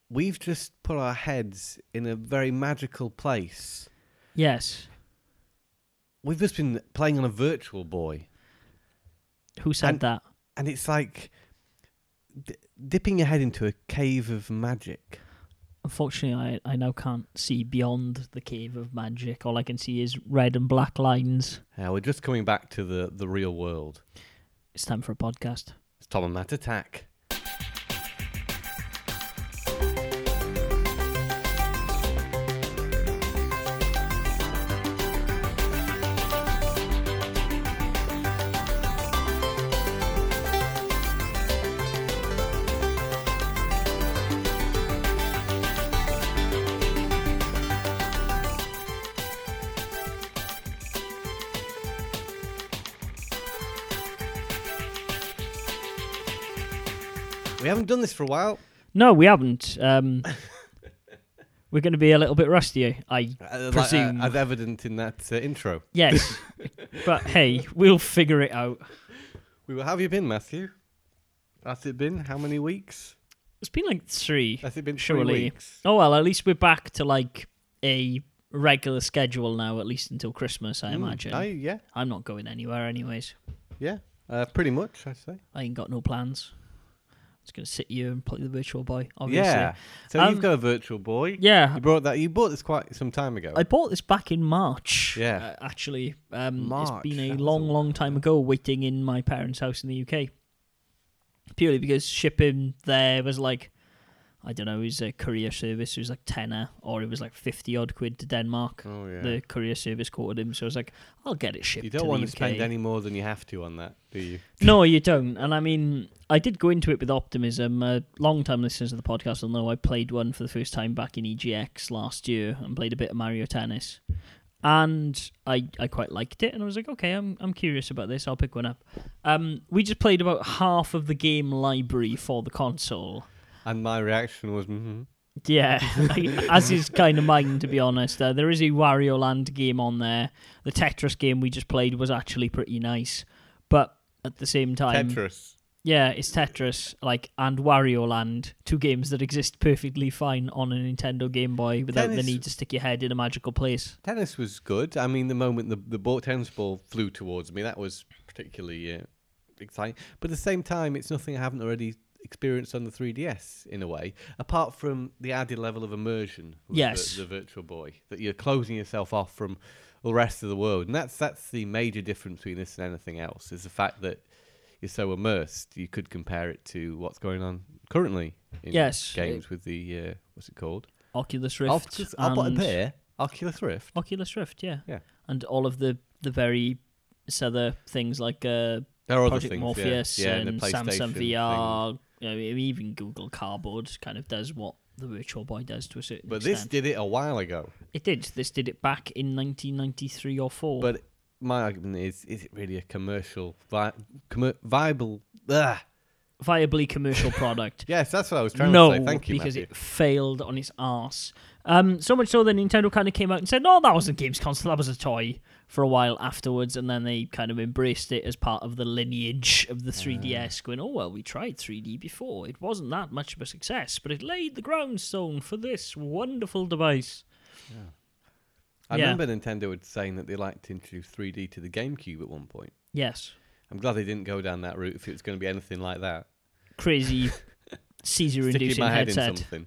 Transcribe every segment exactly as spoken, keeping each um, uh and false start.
we've just put our heads in a very magical place. Yes. We've just been playing on a Virtual Boy. Who said and, that? And it's like d- dipping your head into a cave of magic. Unfortunately, I, I now can't see beyond the cave of magic. All I can see is red and black lines. Yeah, we're just coming back to the, the real world. It's time for a podcast. It's Tom and Matt Attack. We haven't done this for a while. No, we haven't. Um, we're going to be a little bit rusty, I Uh, presume. Like, uh, as evident in that uh, intro. Yes. But hey, we'll figure it out. Well, how have you been, Matthew? Has it been how many weeks? It's been like three. Has it been surely. three weeks? Oh, well, at least we're back to like a regular schedule now, at least until Christmas, I Mm, imagine. I, yeah, I'm not going anywhere anyways. yeah. Uh, pretty much, I'd say. I ain't got no plans. I'm just going to sit here and play the Virtual Boy, obviously. Yeah. So Um, you've got a Virtual Boy. Yeah. You brought that. You bought this quite some time ago. I bought this back in March. Yeah. Uh, actually, um, March, it's been a that was long, a long while time ago. ago waiting in my parents' house in the U K. Purely because shipping there was like, I don't know, it was a courier service. It was like tenner, or it was like fifty odd quid to Denmark. oh yeah. The courier service quoted him, so I was like, I'll get it shipped You to don't the want U to K. spend any more than you have to on that, do you? No, you don't. And I mean, I did go into it with optimism. Uh, long-time listeners of the podcast will know I played one for the first time back in E G X last year and played a bit of Mario Tennis. And I, I quite liked it, and I was like, okay, I'm I'm curious about this. I'll pick one up. Um, we just played about half of the game library for the console. And my reaction was, mm-hmm. Yeah, as is kind of mine, to be honest. Uh, there is a Wario Land game on there. The Tetris game we just played was actually pretty nice, but at the same time, Tetris. yeah, it's Tetris, like, and Wario Land, two games that exist perfectly fine on a Nintendo Game Boy without Tennis- the need to stick your head in a magical place. Tennis was good. I mean, the moment the the ball, tennis ball flew towards me, that was particularly uh, exciting. But at the same time, it's nothing I haven't already experienced on the three D S in a way, apart from the added level of immersion with Yes. the, the Virtual Boy, that you're closing yourself off from the rest of the world. And that's that's the major difference between this and anything else, is the fact that you're so immersed. You could compare it to what's going on currently in Yes. games with the, uh, what's it called? Oculus Rift Oculus, I'll put a and pair. Oculus Rift. Oculus Rift, yeah, Yeah. and all of the the very other things like uh, There are other Project things, Morpheus yeah. Yeah, and the Samsung PlayStation V R. thing. You know, even Google Cardboard kind of does what the Virtual Boy does to a certain But extent. this did it a while ago. It did. This did it back in nineteen ninety-three or four. But my argument is, is it really a commercial, vi- commer- viable? Ugh. viably commercial product. Yes, that's what I was trying no, to say. Thank you, because Matthew. it failed on its arse. Um, so much so that Nintendo kind of came out and said, no, that wasn't a games console, that was a toy, for a while afterwards, and then they kind of embraced it as part of the lineage of the three D S, going, oh, well, we tried three D before. It wasn't that much of a success, but it laid the groundstone for this wonderful device. I yeah. remember Nintendo was saying that they liked to introduce three D to the GameCube at one point. Yes. I'm glad they didn't go down that route if it's going to be anything like that. Crazy Sticking seizure-inducing my head headset. in something.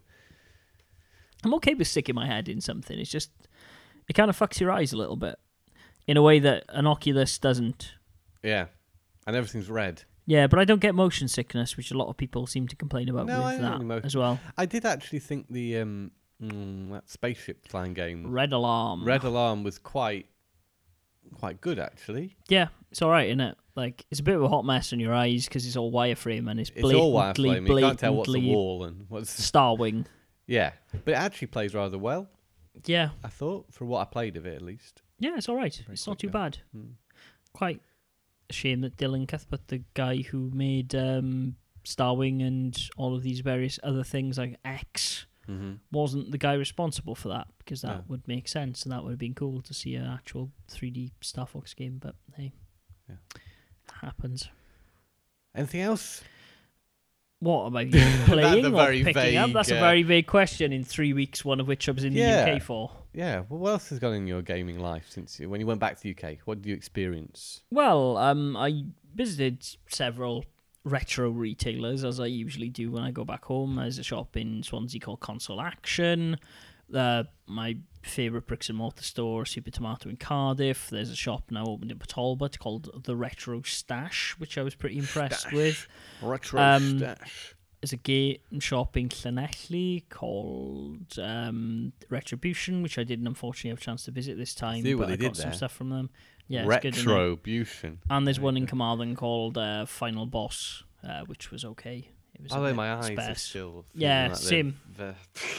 I'm okay with sticking my head in something. It's just, it kind of fucks your eyes a little bit in a way that an Oculus doesn't. Yeah. And everything's red. Yeah, but I don't get motion sickness, which a lot of people seem to complain about No, I with don't that get motion- as well. I did actually think the um, mm, that spaceship flying game, Red Alarm. Red Alarm, was quite quite good, actually. Yeah, it's all right, isn't it? Like, it's a bit of a hot mess on your eyes because it's all wireframe and it's It's blatantly, all wireframe. You can't tell what's the blatantly wall and what's... Starwing. Yeah. But it actually plays rather well, Yeah. I thought, for what I played of it, at least. Yeah, it's all right. Very It's not quick too now. bad. Hmm. Quite a shame that Dylan Cuthbert, the guy who made um, Starwing and all of these various other things like X, Mm-hmm. wasn't the guy responsible for that, because that No. would make sense and that would have been cool to see an actual three D Star Fox game, but hey, Yeah. happens. Anything else? What am I playing or very picking up? vague, That's a uh, very vague question in three weeks, one of which I was in the Yeah. U K for. Yeah. Well, what else has gone in your gaming life since you, when you went back to the U K? What did you experience? Well, um, I visited several retro retailers, as I usually do when I go back home. There's a shop in Swansea called Console Action. Uh, my favourite bricks and mortar store, Super Tomato in Cardiff. There's a shop now opened in Talbot called the Retro Stash, which I was pretty impressed Stash. with. Retro Um, stash. There's a game shop in Llanelli called um, Retribution, which I didn't unfortunately have a chance to visit this time, See what but they I did got some there. stuff from them. Yeah, it's good, isn't it? Retribution. And there's There one you in go. Carmarthen called uh, Final Boss, uh, which was okay. It was a Although bit my eyes are sparse. still. feeling Yeah, like they're same. ve-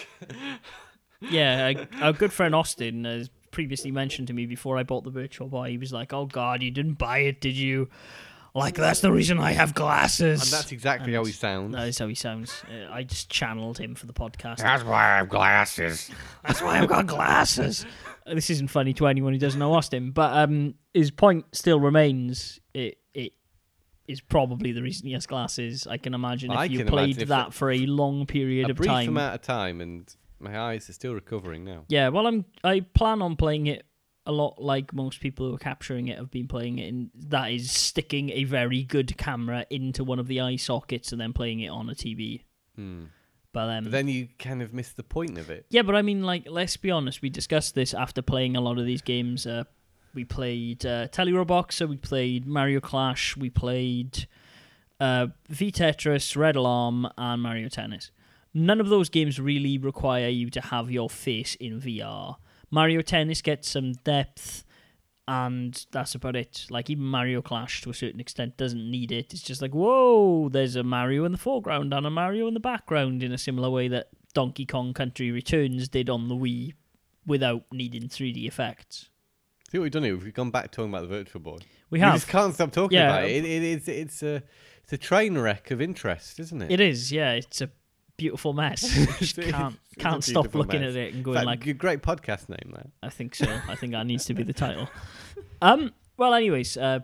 Yeah, a, a good friend Austin has previously mentioned to me before I bought the Virtual Boy, he was like, "Oh God, you didn't buy it, did you? Like, that's the reason I have glasses." And that's exactly how And he sounds. That is how he sounds. Uh, I just channeled him for the podcast. That's why I have glasses. That's why I've got glasses. This isn't funny to anyone who doesn't know Austin, but um, his point still remains. It it is probably the reason he has glasses. I can imagine if I you can played imagine if that it- for a long period A of brief time. amount of time, and my eyes are still recovering now. Yeah, well, I'm. I plan on playing it a lot like most people who are capturing it have been playing it, and that is sticking a very good camera into one of the eye sockets and then playing it on a T V. Hmm. But, um, But then you kind of miss the point of it. yeah, but I mean, like, let's be honest. We discussed this after playing a lot of these games. Uh, we played uh, Teleroboxer, we played Mario Clash, we played uh, V Tetris, Red Alarm, and Mario Tennis. None of those games really require you to have your face in V R. Mario Tennis gets some depth, and that's about it. Like, even Mario Clash, to a certain extent, doesn't need it. It's just like, whoa, there's a Mario in the foreground and a Mario in the background, in a similar way that Donkey Kong Country Returns did on the Wii without needing three D effects. See what we've done here? We've gone back talking about the Virtual Boy. We We have. just can't stop talking Yeah. about it. it, it it's, it's, a, it's a train wreck of interest, isn't it? It is, yeah. It's a beautiful mess. Just It is- can't it's a can't stop beautiful looking mess. at it and In going fact, like, a great podcast name, that. I think so. I think that needs to be the title. Um. Well, anyways, uh,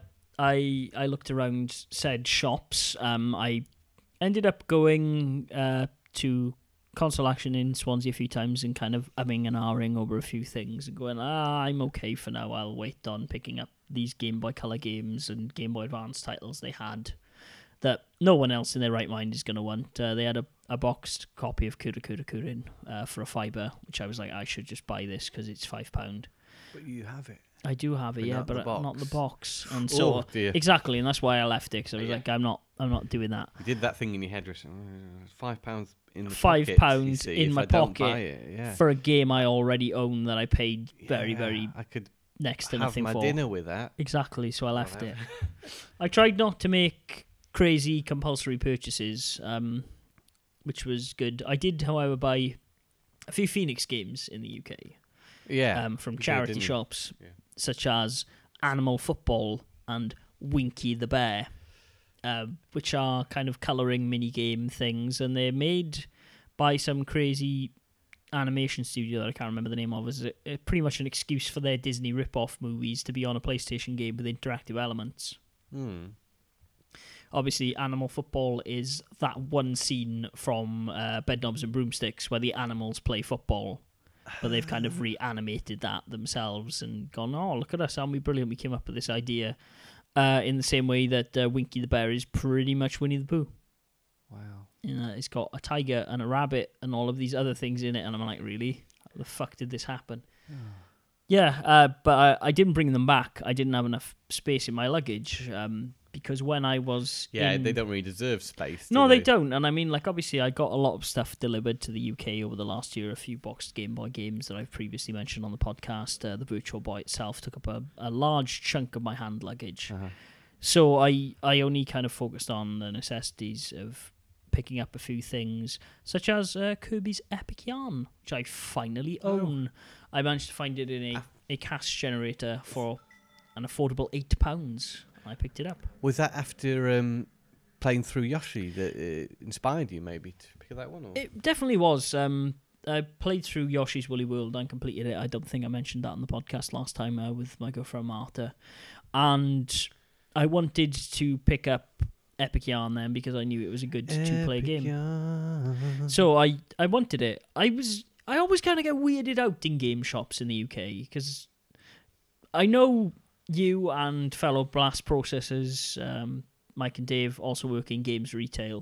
I I looked around said shops. Um, I ended up going uh to Console Action in Swansea a few times and kind of umming and ahhing over a few things and going, ah, I'm okay for now. I'll wait on picking up these Game Boy Color games and Game Boy Advance titles they had that no one else in their right mind is going to want. Uh, they had a, a boxed copy of Kura Kura Kurin uh, for a fiver, which I was like, I should just buy this because it's five pound. But you have it. I do have it, But yeah, not but the uh, not the box. box. And so Oh, dear. exactly, and that's why I left it because I was Yeah. like, I'm not, I'm not doing that. You did that thing in your head, Richard. Uh, Five pounds in the Five pocket, pounds you see, in if my I don't pocket buy it, yeah. For a game I already own that I paid very, Yeah, very I could next to have nothing my for. dinner with that. Exactly, so I left Whatever. it. I tried not to make crazy compulsory purchases, um, which was good. I did, however, buy a few Phoenix games in the U K Yeah. um, from you did, charity didn't you? shops, Yeah. such as Animal Football and Winky the Bear, uh, which are kind of colouring mini-game things, and they're made by some crazy animation studio that I can't remember the name of. It's a, a, pretty much an excuse for their Disney rip-off movies to be on a PlayStation game with interactive elements. Hmm. Obviously, Animal Football is that one scene from uh, Bedknobs and Broomsticks where the animals play football, but they've kind of reanimated that themselves and gone, oh, look at us, aren't we brilliant? We came up with this idea uh, in the same way that uh, Winky the Bear is pretty much Winnie the Pooh. Wow. You know, it's got a tiger and a rabbit and all of these other things in it, and I'm like, really? How the fuck did this happen? Yeah, uh, but I, I didn't bring them back. I didn't have enough space in my luggage um, because when I was Yeah, in... they don't really deserve space. do No, they don't. And I mean, like, obviously, I got a lot of stuff delivered to the U K over the last year. A few boxed Game Boy games that I've previously mentioned on the podcast. Uh, the Virtual Boy itself took up a, a large chunk of my hand luggage. Uh-huh. So I, I only kind of focused on the necessities of picking up a few things, such as uh, Kirby's Epic Yarn, which I finally Oh. own. I managed to find it in a, Ah. a cash generator for an affordable eight pounds. I picked it up. Was that after um, playing through Yoshi that uh, inspired you maybe to pick that one? Or? It definitely was. Um, I played through Yoshi's Woolly World and completed it. I don't think I mentioned that on the podcast last time uh, with my girlfriend Martha. And I wanted to pick up Epic Yarn then because I knew it was a good two-player Epic game. Yarn. So I, I wanted it. I was I always kind of get weirded out in game shops in the U K because I know you and fellow Blast processors, um, Mike and Dave, also work in games retail.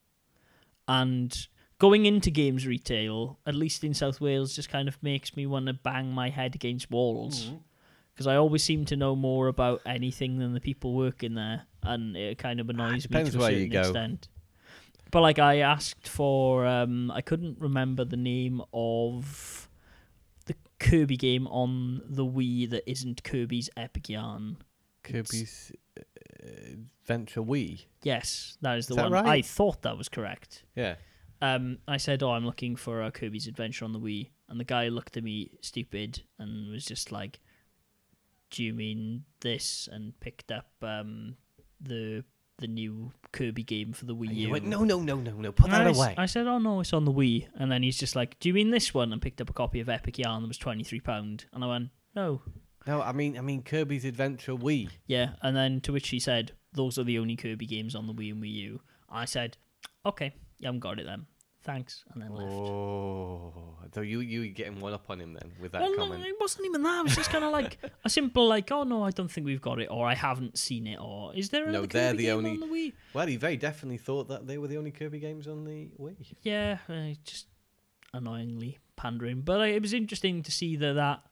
And going into games retail, at least in South Wales, just kind of makes me want to bang my head against walls. Because I always seem to know more about anything than the people working there. And it kind of annoys me Depends to a where certain you go. extent. But like I asked for, um, I couldn't remember the name of the Kirby game on the Wii that isn't Kirby's Epic Yarn. Kirby's uh, Adventure Wii. Yes, that is the Is that one. right? I thought that was correct. Yeah. Um, I said, "Oh, I'm looking for a Kirby's Adventure on the Wii," and the guy looked at me stupid and was just like, "Do you mean this?" and picked up um, the the new Kirby game for the Wii And U. you went, no, no, no, no, no, put And that I, s- away. I said, "Oh no, it's on the Wii," and then he's just like, "Do you mean this one?" and picked up a copy of Epic Yarn that was twenty three pound, and I went, "No." No, I mean, I mean Kirby's Adventure Wii. Yeah, and then to which he said, "Those are the only Kirby games on the Wii and Wii U." I said, "Okay, you haven't got it then. Thanks," and then left. Oh, so you you were getting one up on him then with that Well, no, comment. it wasn't even that. It was just kind of like a simple, like, "Oh no, I don't think we've got it," or "I haven't seen it," or "Is there No, another they're Kirby the game only- on the Wii?" Well, he very definitely thought that they were the only Kirby games on the Wii. Yeah, uh, just annoyingly pandering. But uh, it was interesting to see that that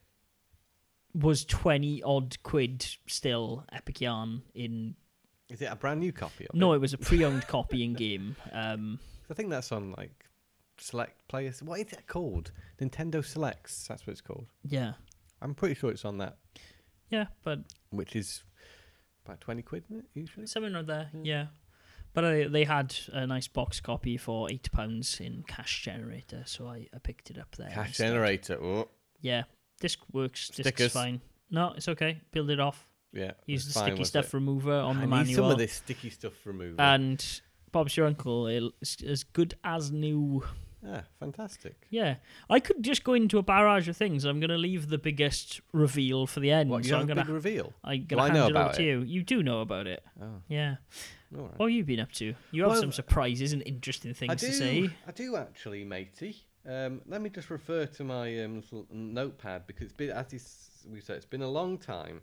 was twenty odd quid still. Epic Yarn in Is it a brand new copy of no, it? it was a pre-owned copy in game. Um, I think that's on like Select Players. What is that called? Nintendo Selects. That's what it's called. yeah, I'm pretty sure it's on that, yeah, but which is about twenty quid, isn't it, usually? something or there, Yeah. yeah. But uh, they had a nice box copy for eight pounds in Cash Generator, so I, I picked it up there. Cash instead. Generator. Oh, Yeah, disc works. Disc's Stickers. fine. No, it's okay. Build it off. yeah. Use it's the fine, sticky was stuff it? remover on I the need manual. some of this sticky stuff remover. And Bob's Your Uncle. It's as good as new. ah, fantastic. Yeah, I could just go into a barrage of things. I'm going to leave the biggest reveal for the end. What, you so have I'm a going big to reveal? I'm Do gonna I hand know it over about to it? you. You do know about it. Oh, Yeah. all right. What have you been up to? You have Well, some surprises and interesting things I do, to say. I do actually, matey. Um, let me just refer to my um, little notepad because it's been, as is- we said, it's been a long time.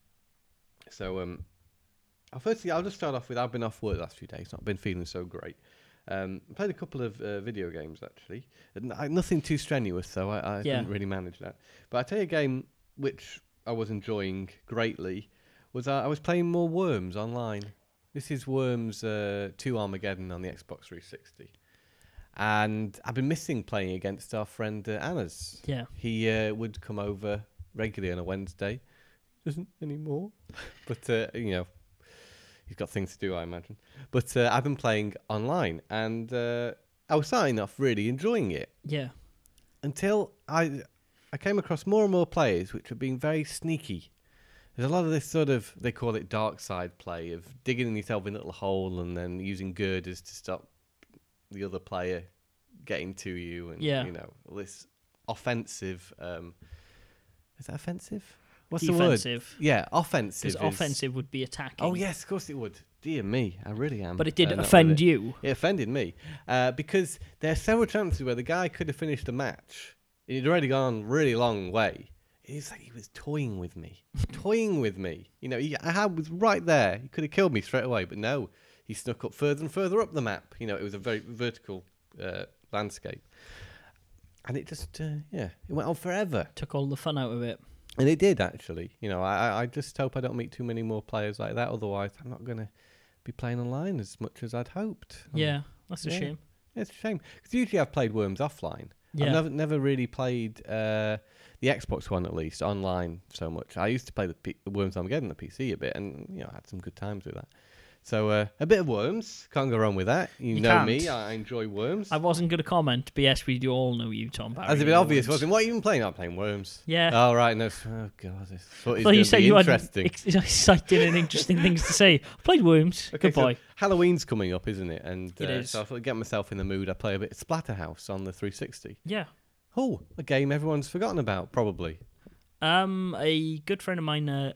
So, um, uh, firstly, I'll just start off with I've been off work the last few days. Not been feeling so great. Um, I played a couple of uh, video games actually. And I, nothing too strenuous, though. I, I Yeah. didn't really manage that. But I tell you, a game which I was enjoying greatly was uh, I was playing more Worms online. This is Worms uh, two Armageddon on the Xbox three sixty. And I've been missing playing against our friend uh, Anna's. Yeah. He uh, would come over regularly on a Wednesday. Doesn't anymore. But, uh, you know, he's got things to do, I imagine. But uh, I've been playing online, and uh, I was starting off really enjoying it Yeah. until I I came across more and more players which were being very sneaky. There's a lot of this sort of, they call it dark side play, of digging yourself in a little hole and then using girders to stop the other player getting to you, and Yeah. you know, this offensive. Um, is that offensive? What's the Defensive. word? Yeah, offensive. Because is- offensive would be attacking. Oh yes, of course it would. Dear me, I really am. But it did uh, not with offend it. you. It offended me uh, because there are several chances where the guy could have finished the match. He'd already gone a really long way. It's like he was toying with me, toying with me. You know, he, I had- was right there. He could have killed me straight away, but no, he snuck up further and further up the map. You know, it was a very vertical uh, landscape, and it just, uh, yeah, it went on forever. Took all the fun out of it. And it did actually. You know, I, I- I just hope I don't meet too many more players like that. Otherwise, I'm not going to be playing online as much as I'd hoped. Um, Yeah, that's a yeah. shame. It's a shame because usually I've played Worms offline. Yeah. I've never never really played uh, the Xbox one at least online so much. I used to play the, P- the Worms Armageddon on the P C a bit, and you know I had some good times with that. So uh, a bit of Worms, can't go wrong with that. You, You know can't. me, I enjoy Worms. I wasn't going to comment, but yes, we do all know you, Tom Barry. That's a bit and obvious, Worms. wasn't it? What are you even playing? I'm playing Worms. Yeah. Oh right, no. Oh god, this footage I thought you is said be you had interesting. ex- exciting and interesting things to say. I played Worms. Okay, Good so boy. Halloween's coming up, isn't it? And uh, It is. so I thought I'd get myself in the mood. I play a bit of Splatterhouse on the three sixty. Yeah. Oh, a game everyone's forgotten about, probably. Um, a good friend of mine uh,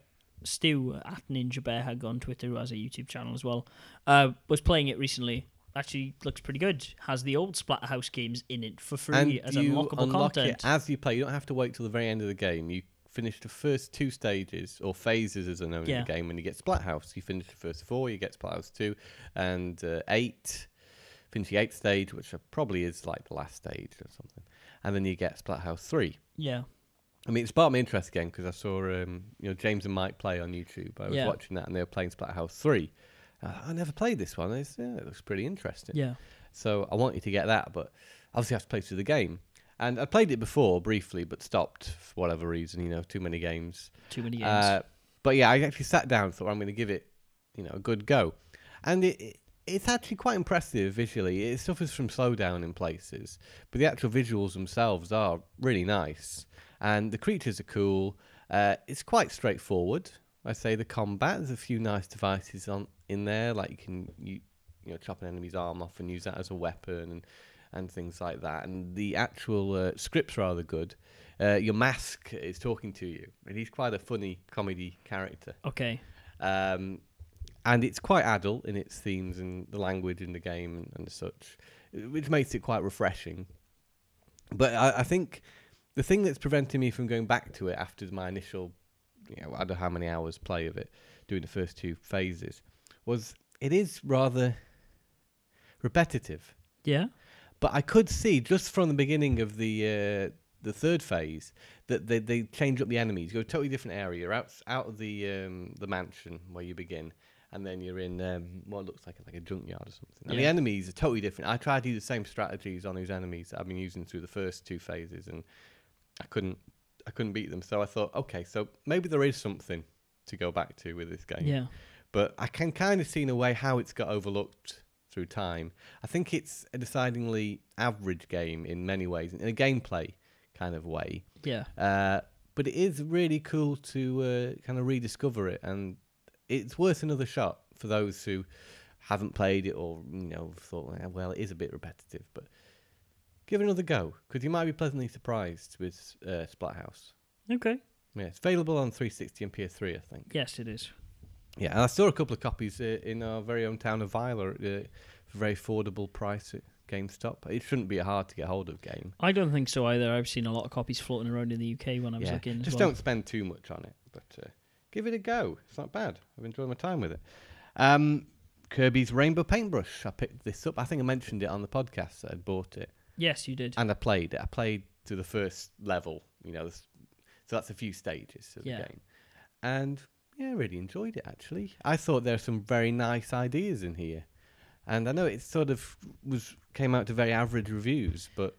Stu at Ninja Bear Hug on Twitter, who has a YouTube channel as well, uh, was playing it recently. Actually, looks pretty good. Has the old Splatterhouse games in it for free And as you unlockable unlock content. it as you play. You don't have to wait till the very end of the game. You finish the first two stages, or phases as they're known Yeah. in the game, when you get Splathouse. You finish the first four, you get Splathouse two, and uh, eight. Finish the eighth stage, which probably is like the last stage or something. And then you get Splathouse three. Yeah. I mean, it sparked my interest again because I saw um, you know James and Mike play on YouTube. I was Yeah. watching that and they were playing Splathouse three. Uh, I never played this one. It's, yeah, it looks pretty interesting. Yeah. So I wanted to get that, but obviously I have to play through the game. And I played it before briefly, but stopped for whatever reason. You know, too many games. Too many games. Uh, but yeah, I actually sat down and thought I'm going to give it, you know, a good go. And it, it it's actually quite impressive visually. It suffers from slowdown in places, but the actual visuals themselves are really nice. And the creatures are cool. Uh, it's quite straightforward. I say the combat. There's a few nice devices on in there, like you can you you know chop an enemy's arm off and use that as a weapon and and things like that. And the actual uh, script's rather good. Uh, your mask is talking to you, and he's quite a funny comedy character. Okay. Um, and it's quite adult in its themes and the language in the game and, and such, which makes it quite refreshing. But I, I think the thing that's preventing me from going back to it after my initial, you know, I don't know how many hours play of it, doing the first two phases, was it is rather repetitive. Yeah. But I could see just from the beginning of the uh, the third phase that they they change up the enemies. You go to a totally different area. You're out out of the um, the mansion where you begin, and then you're in um, what looks like like a junkyard or something. And Yeah. the enemies are totally different. I tried to use the same strategies on those enemies that I've been using through the first two phases, and I couldn't I couldn't beat them. So I thought, okay, so maybe there is something to go back to with this game. Yeah. But I can kind of see in a way how it's got overlooked through time. I think it's a decidedly average game in many ways, in a gameplay kind of way. Yeah. Uh, but it is really cool to uh, kind of rediscover it, and it's worth another shot for those who haven't played it or you know thought, well, it is a bit repetitive. But give it another go because you might be pleasantly surprised with uh, Splathouse. Okay. Yeah, it's available on three sixty and P S three, I think. Yes, it is. Yeah, and I saw a couple of copies uh, in our very own town of Weiler uh, for a very affordable price at GameStop. It shouldn't be a hard to get hold of game. I don't think so either. I've seen a lot of copies floating around in the U K when I was Yeah, looking. just as well. don't spend too much on it, but uh, give it a go. It's not bad. I've enjoyed my time with it. Um, Kirby's Rainbow Paintbrush. I picked this up. I think I mentioned it on the podcast that I'd bought it, Yes, you did. and I played it. I played to the first level, you know, so that's a few stages of Yeah. the game, and yeah, I really enjoyed it actually. I thought there were some very nice ideas in here, and I know it sort of was came out to very average reviews, but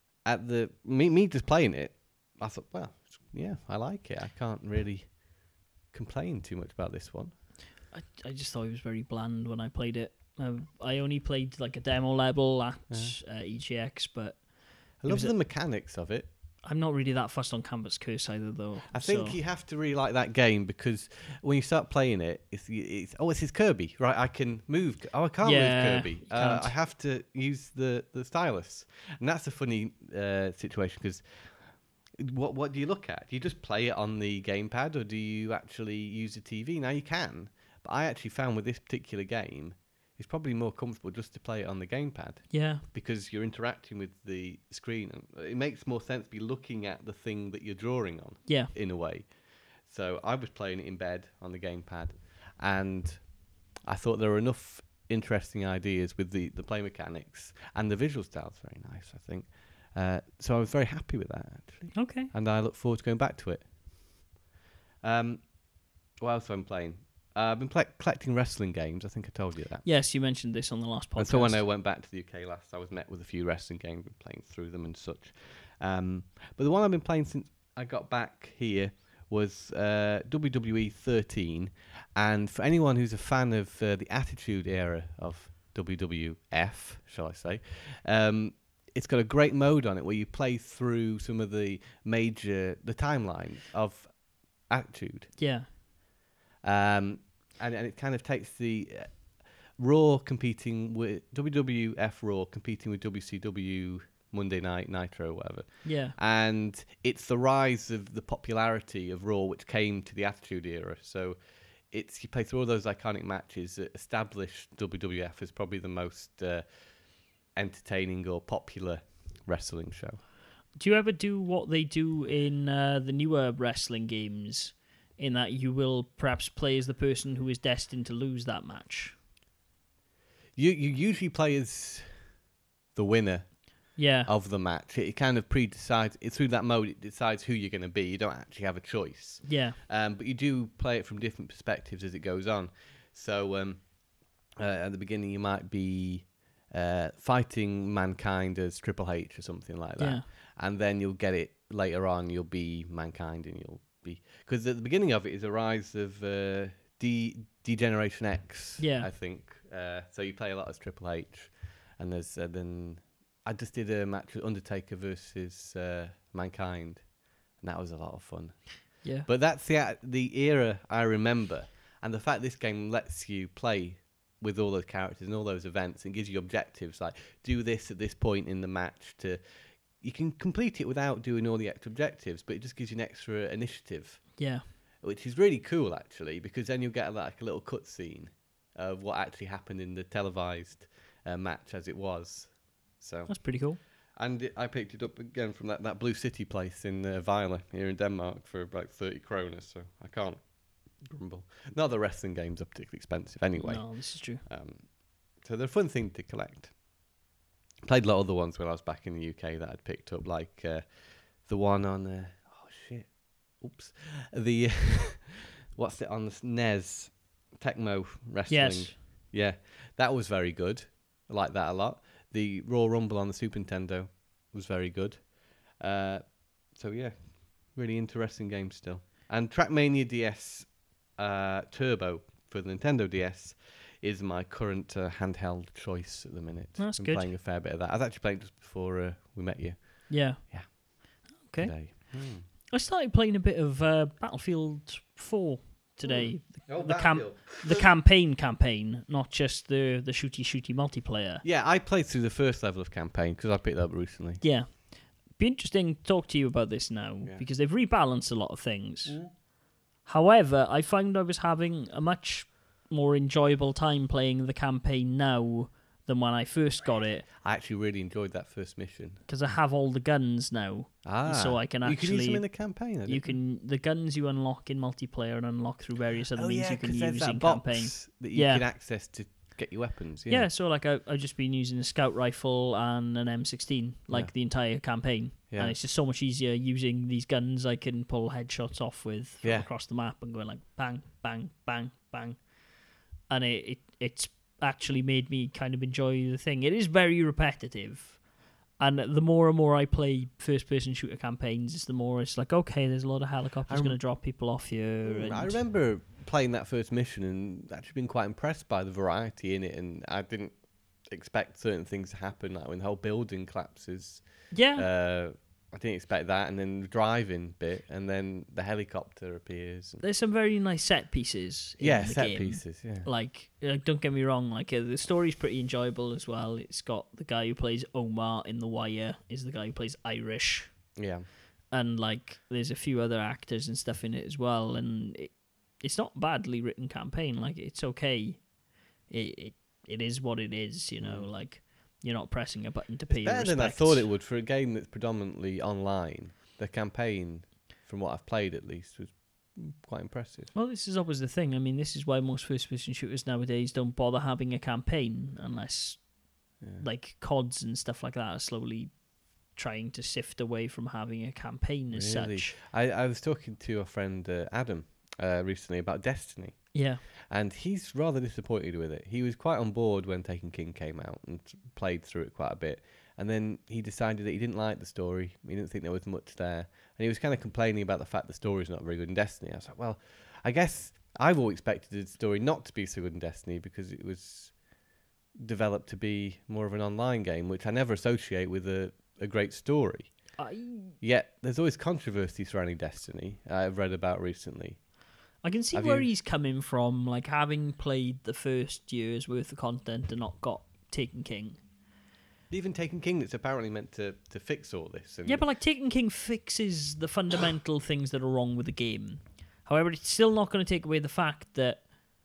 at the me me just playing it, I thought, well, yeah, I like it. I can't really complain too much about this one. I, I just thought it was very bland when I played it. Um, I only played like a demo level at uh, E G X, but I It love was the a- mechanics of it. I'm not really that fussed on Canvas Curse either, though. I think so- you have to really like that game because when you start playing it, it's, it's oh, it's his Kirby, right? I can move. Oh, I can't Yeah, move Kirby. you Uh, can't. I have to use the, the stylus, and that's a funny uh, situation because what what do you look at? Do you just play it on the gamepad, or do you actually use the T V? Now you can, but I actually found with this particular game, it's probably more comfortable just to play it on the gamepad. Yeah, Because you're interacting with the screen, and it makes more sense to be looking at the thing that you're drawing on yeah, in a way. So I was playing it in bed on the gamepad, and I thought there were enough interesting ideas with the, the play mechanics, and the visual style's very nice, I think. Uh, so I was very happy with that, actually. okay. And I look forward to going back to it. Um, what else am I playing? Uh, I've been pla collecting wrestling games. I think I told you that. Yes, you mentioned this on the last podcast. And so when I went back to the U K last, I was met with a few wrestling games and playing through them and such. Um, but the one I've been playing since I got back here was uh, W W E thirteen. And for anyone who's a fan of uh, the Attitude Era of W W F, shall I say, um, it's got a great mode on it where you play through some of the major, the timeline of Attitude. Yeah, Um, and, and it kind of takes the uh, Raw competing with W W F Raw competing with W C W Monday Night Nitro, or whatever. Yeah. And it's the rise of the popularity of Raw, which came to the Attitude Era. So it's you play through all those iconic matches that established W W F as probably the most uh, entertaining or popular wrestling show. Do you ever do what they do in uh, the newer wrestling games, in that you will perhaps play as the person who is destined to lose that match? You you usually play as the winner Yeah. of the match. It kind of pre-decides, it, through that mode, it decides who you're going to be. You don't actually have a choice. Yeah. Um, but you do play it from different perspectives as it goes on. So um, uh, at the beginning, you might be uh, fighting Mankind as Triple H or something like that. Yeah. And then you'll get it later on, you'll be Mankind and you'll be... Because at the beginning of it is a rise of uh, D Degeneration X, Yeah. I think. Uh, so you play a lot as Triple H. And there's uh, then... I just did a match with Undertaker versus uh, Mankind. And that was a lot of fun. Yeah. But that's the the era I remember. And the fact this game lets you play with all those characters and all those events and gives you objectives like do this at this point in the match to... You can complete it without doing all the extra objectives, but it just gives you an extra initiative. Yeah. Which is really cool, actually, because then you'll get like a little cutscene of what actually happened in the televised uh, match as it was. So That's pretty cool. And it, I picked it up again from that, that Blue City place in uh, Vejle here in Denmark for about thirty kroner, so I can't grumble. Not that wrestling games are particularly expensive anyway. No, this is true. Um, so they're a fun thing to collect. Played a lot of other ones when I was back in the U K that I'd picked up, like uh, the one on... Uh, oh, shit. Oops. The... what's it on the N E S? Tecmo Wrestling. Yes. Yeah, that was very good. I like that a lot. The Royal Rumble on the Super Nintendo was very good. Uh, so, yeah, really interesting game still. And Trackmania D S uh, Turbo for the Nintendo D S is my current uh, handheld choice at the minute. That's I'm good. playing a fair bit of that. I was actually playing just before uh, we met you. Yeah. Yeah. Okay. Today. Mm. I started playing a bit of uh, Battlefield four today. Oh, the cam- the campaign campaign, not just the the shooty shooty multiplayer. Yeah, I played through the first level of campaign because I picked that up recently. Yeah. Be interesting to talk to you about this now, Yeah. because they've rebalanced a lot of things. Mm. However, I found I was having a much more enjoyable time playing the campaign now than when I first got it, I actually really enjoyed that first mission. because I have all the guns now. Ah, So I can you can use actually- them in the campaign. I You didn't- can the guns you unlock in multiplayer and unlock through various other oh, means yeah, you can 'cause there's use that in box campaign. that you Yeah. can access to get your weapons. Yeah, Yeah, so like I, I've just been using a scout rifle and an M sixteen, like Yeah. the entire campaign. Yeah. And it's just so much easier using these guns I can pull headshots off with from Yeah. across the map and going like bang, bang, bang, bang. And it, it it's actually made me kind of enjoy the thing. It is very repetitive. And the more and more I play first-person shooter campaigns, it's the more it's like, okay, there's a lot of helicopters I rem- going to drop people off here. Mm, And I remember playing that first mission and actually being quite impressed by the variety in it, and I didn't expect certain things to happen, like when the whole building collapses. Yeah. Uh, I didn't expect that, and then the driving bit, and then the helicopter appears. And There's some very nice set pieces in yeah, the set game. pieces. Yeah, Like, uh, don't get me wrong, like uh, the story's pretty enjoyable as well. It's got the guy who plays Omar in The Wire is the guy who plays Irish, yeah. and like there's a few other actors and stuff in it as well. And it, it's not badly written campaign. Like it's okay. It it, it is what it is. You know, Mm. like you're not pressing a button to pay It's your better respects. than I thought it would for a game that's predominantly online. The campaign, from what I've played at least, was quite impressive. Well, this is always the thing. I mean, this is why most first-person shooters nowadays don't bother having a campaign unless, Yeah. like, C O Ds and stuff like that are slowly trying to sift away from having a campaign as Really? such. I, I was talking to a friend, uh, Adam, uh, recently about Destiny. Yeah, And he's rather disappointed with it. He was quite on board when Taken King came out and played through it quite a bit. And then he decided that he didn't like the story. He didn't think there was much there. And he was kind of complaining about the fact the story's not very good in Destiny. I was like, well, I guess I've always expected the story not to be so good in Destiny because it was developed to be more of an online game, which I never associate with a, a great story. I Yet there's always controversy surrounding Destiny I've read about recently. I can see Have where you- he's coming from, like having played the first year's worth of content and not got Taken King. Even Taken King, that's apparently meant to, to fix all this. And Yeah, but like Taken King fixes the fundamental things that are wrong with the game. However, it's still not going to take away the fact that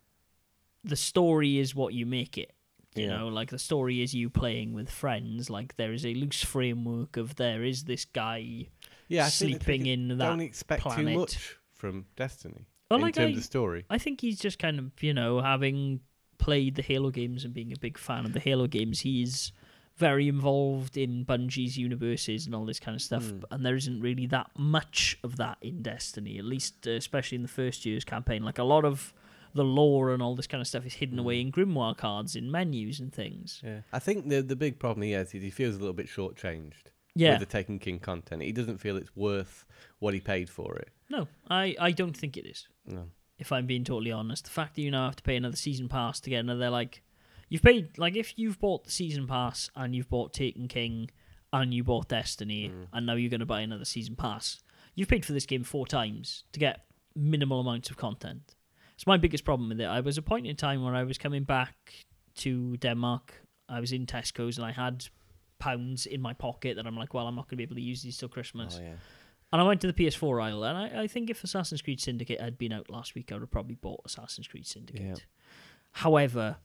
the story is what you make it. You Yeah. know, like the story is you playing with friends. Like there is a loose framework of there is this guy yeah, I think that sleeping they in that don't expect planet. too much from Destiny Well, in like terms I, of story. I think he's just kind of, you know, having played the Halo games and being a big fan of the Halo games, he's very involved in Bungie's universes and all this kind of stuff, Mm. and there isn't really that much of that in Destiny, at least uh, especially in the first year's campaign. Like a lot of the lore and all this kind of stuff is hidden Mm. away in grimoire cards, in menus and things. Yeah, I think the the big problem he has is he feels a little bit shortchanged Yeah. with the Taken King content. He doesn't feel it's worth what he paid for it. No, I, I don't think it is. No. If I'm being totally honest, the fact that you now have to pay another season pass to get another, like, you've paid, like, if you've bought the season pass and you've bought Taken King and you bought Destiny Mm. and now you're going to buy another season pass, you've paid for this game four times to get minimal amounts of content. It's my biggest problem with it. I was a point in time where I was coming back to Denmark. I was in Tesco's and I had pounds in my pocket that I'm like, well, I'm not going to be able to use these till Christmas. Oh, yeah. And I went to the P S four aisle, and I, I think if Assassin's Creed Syndicate had been out last week, I would have probably bought Assassin's Creed Syndicate. Yeah. However,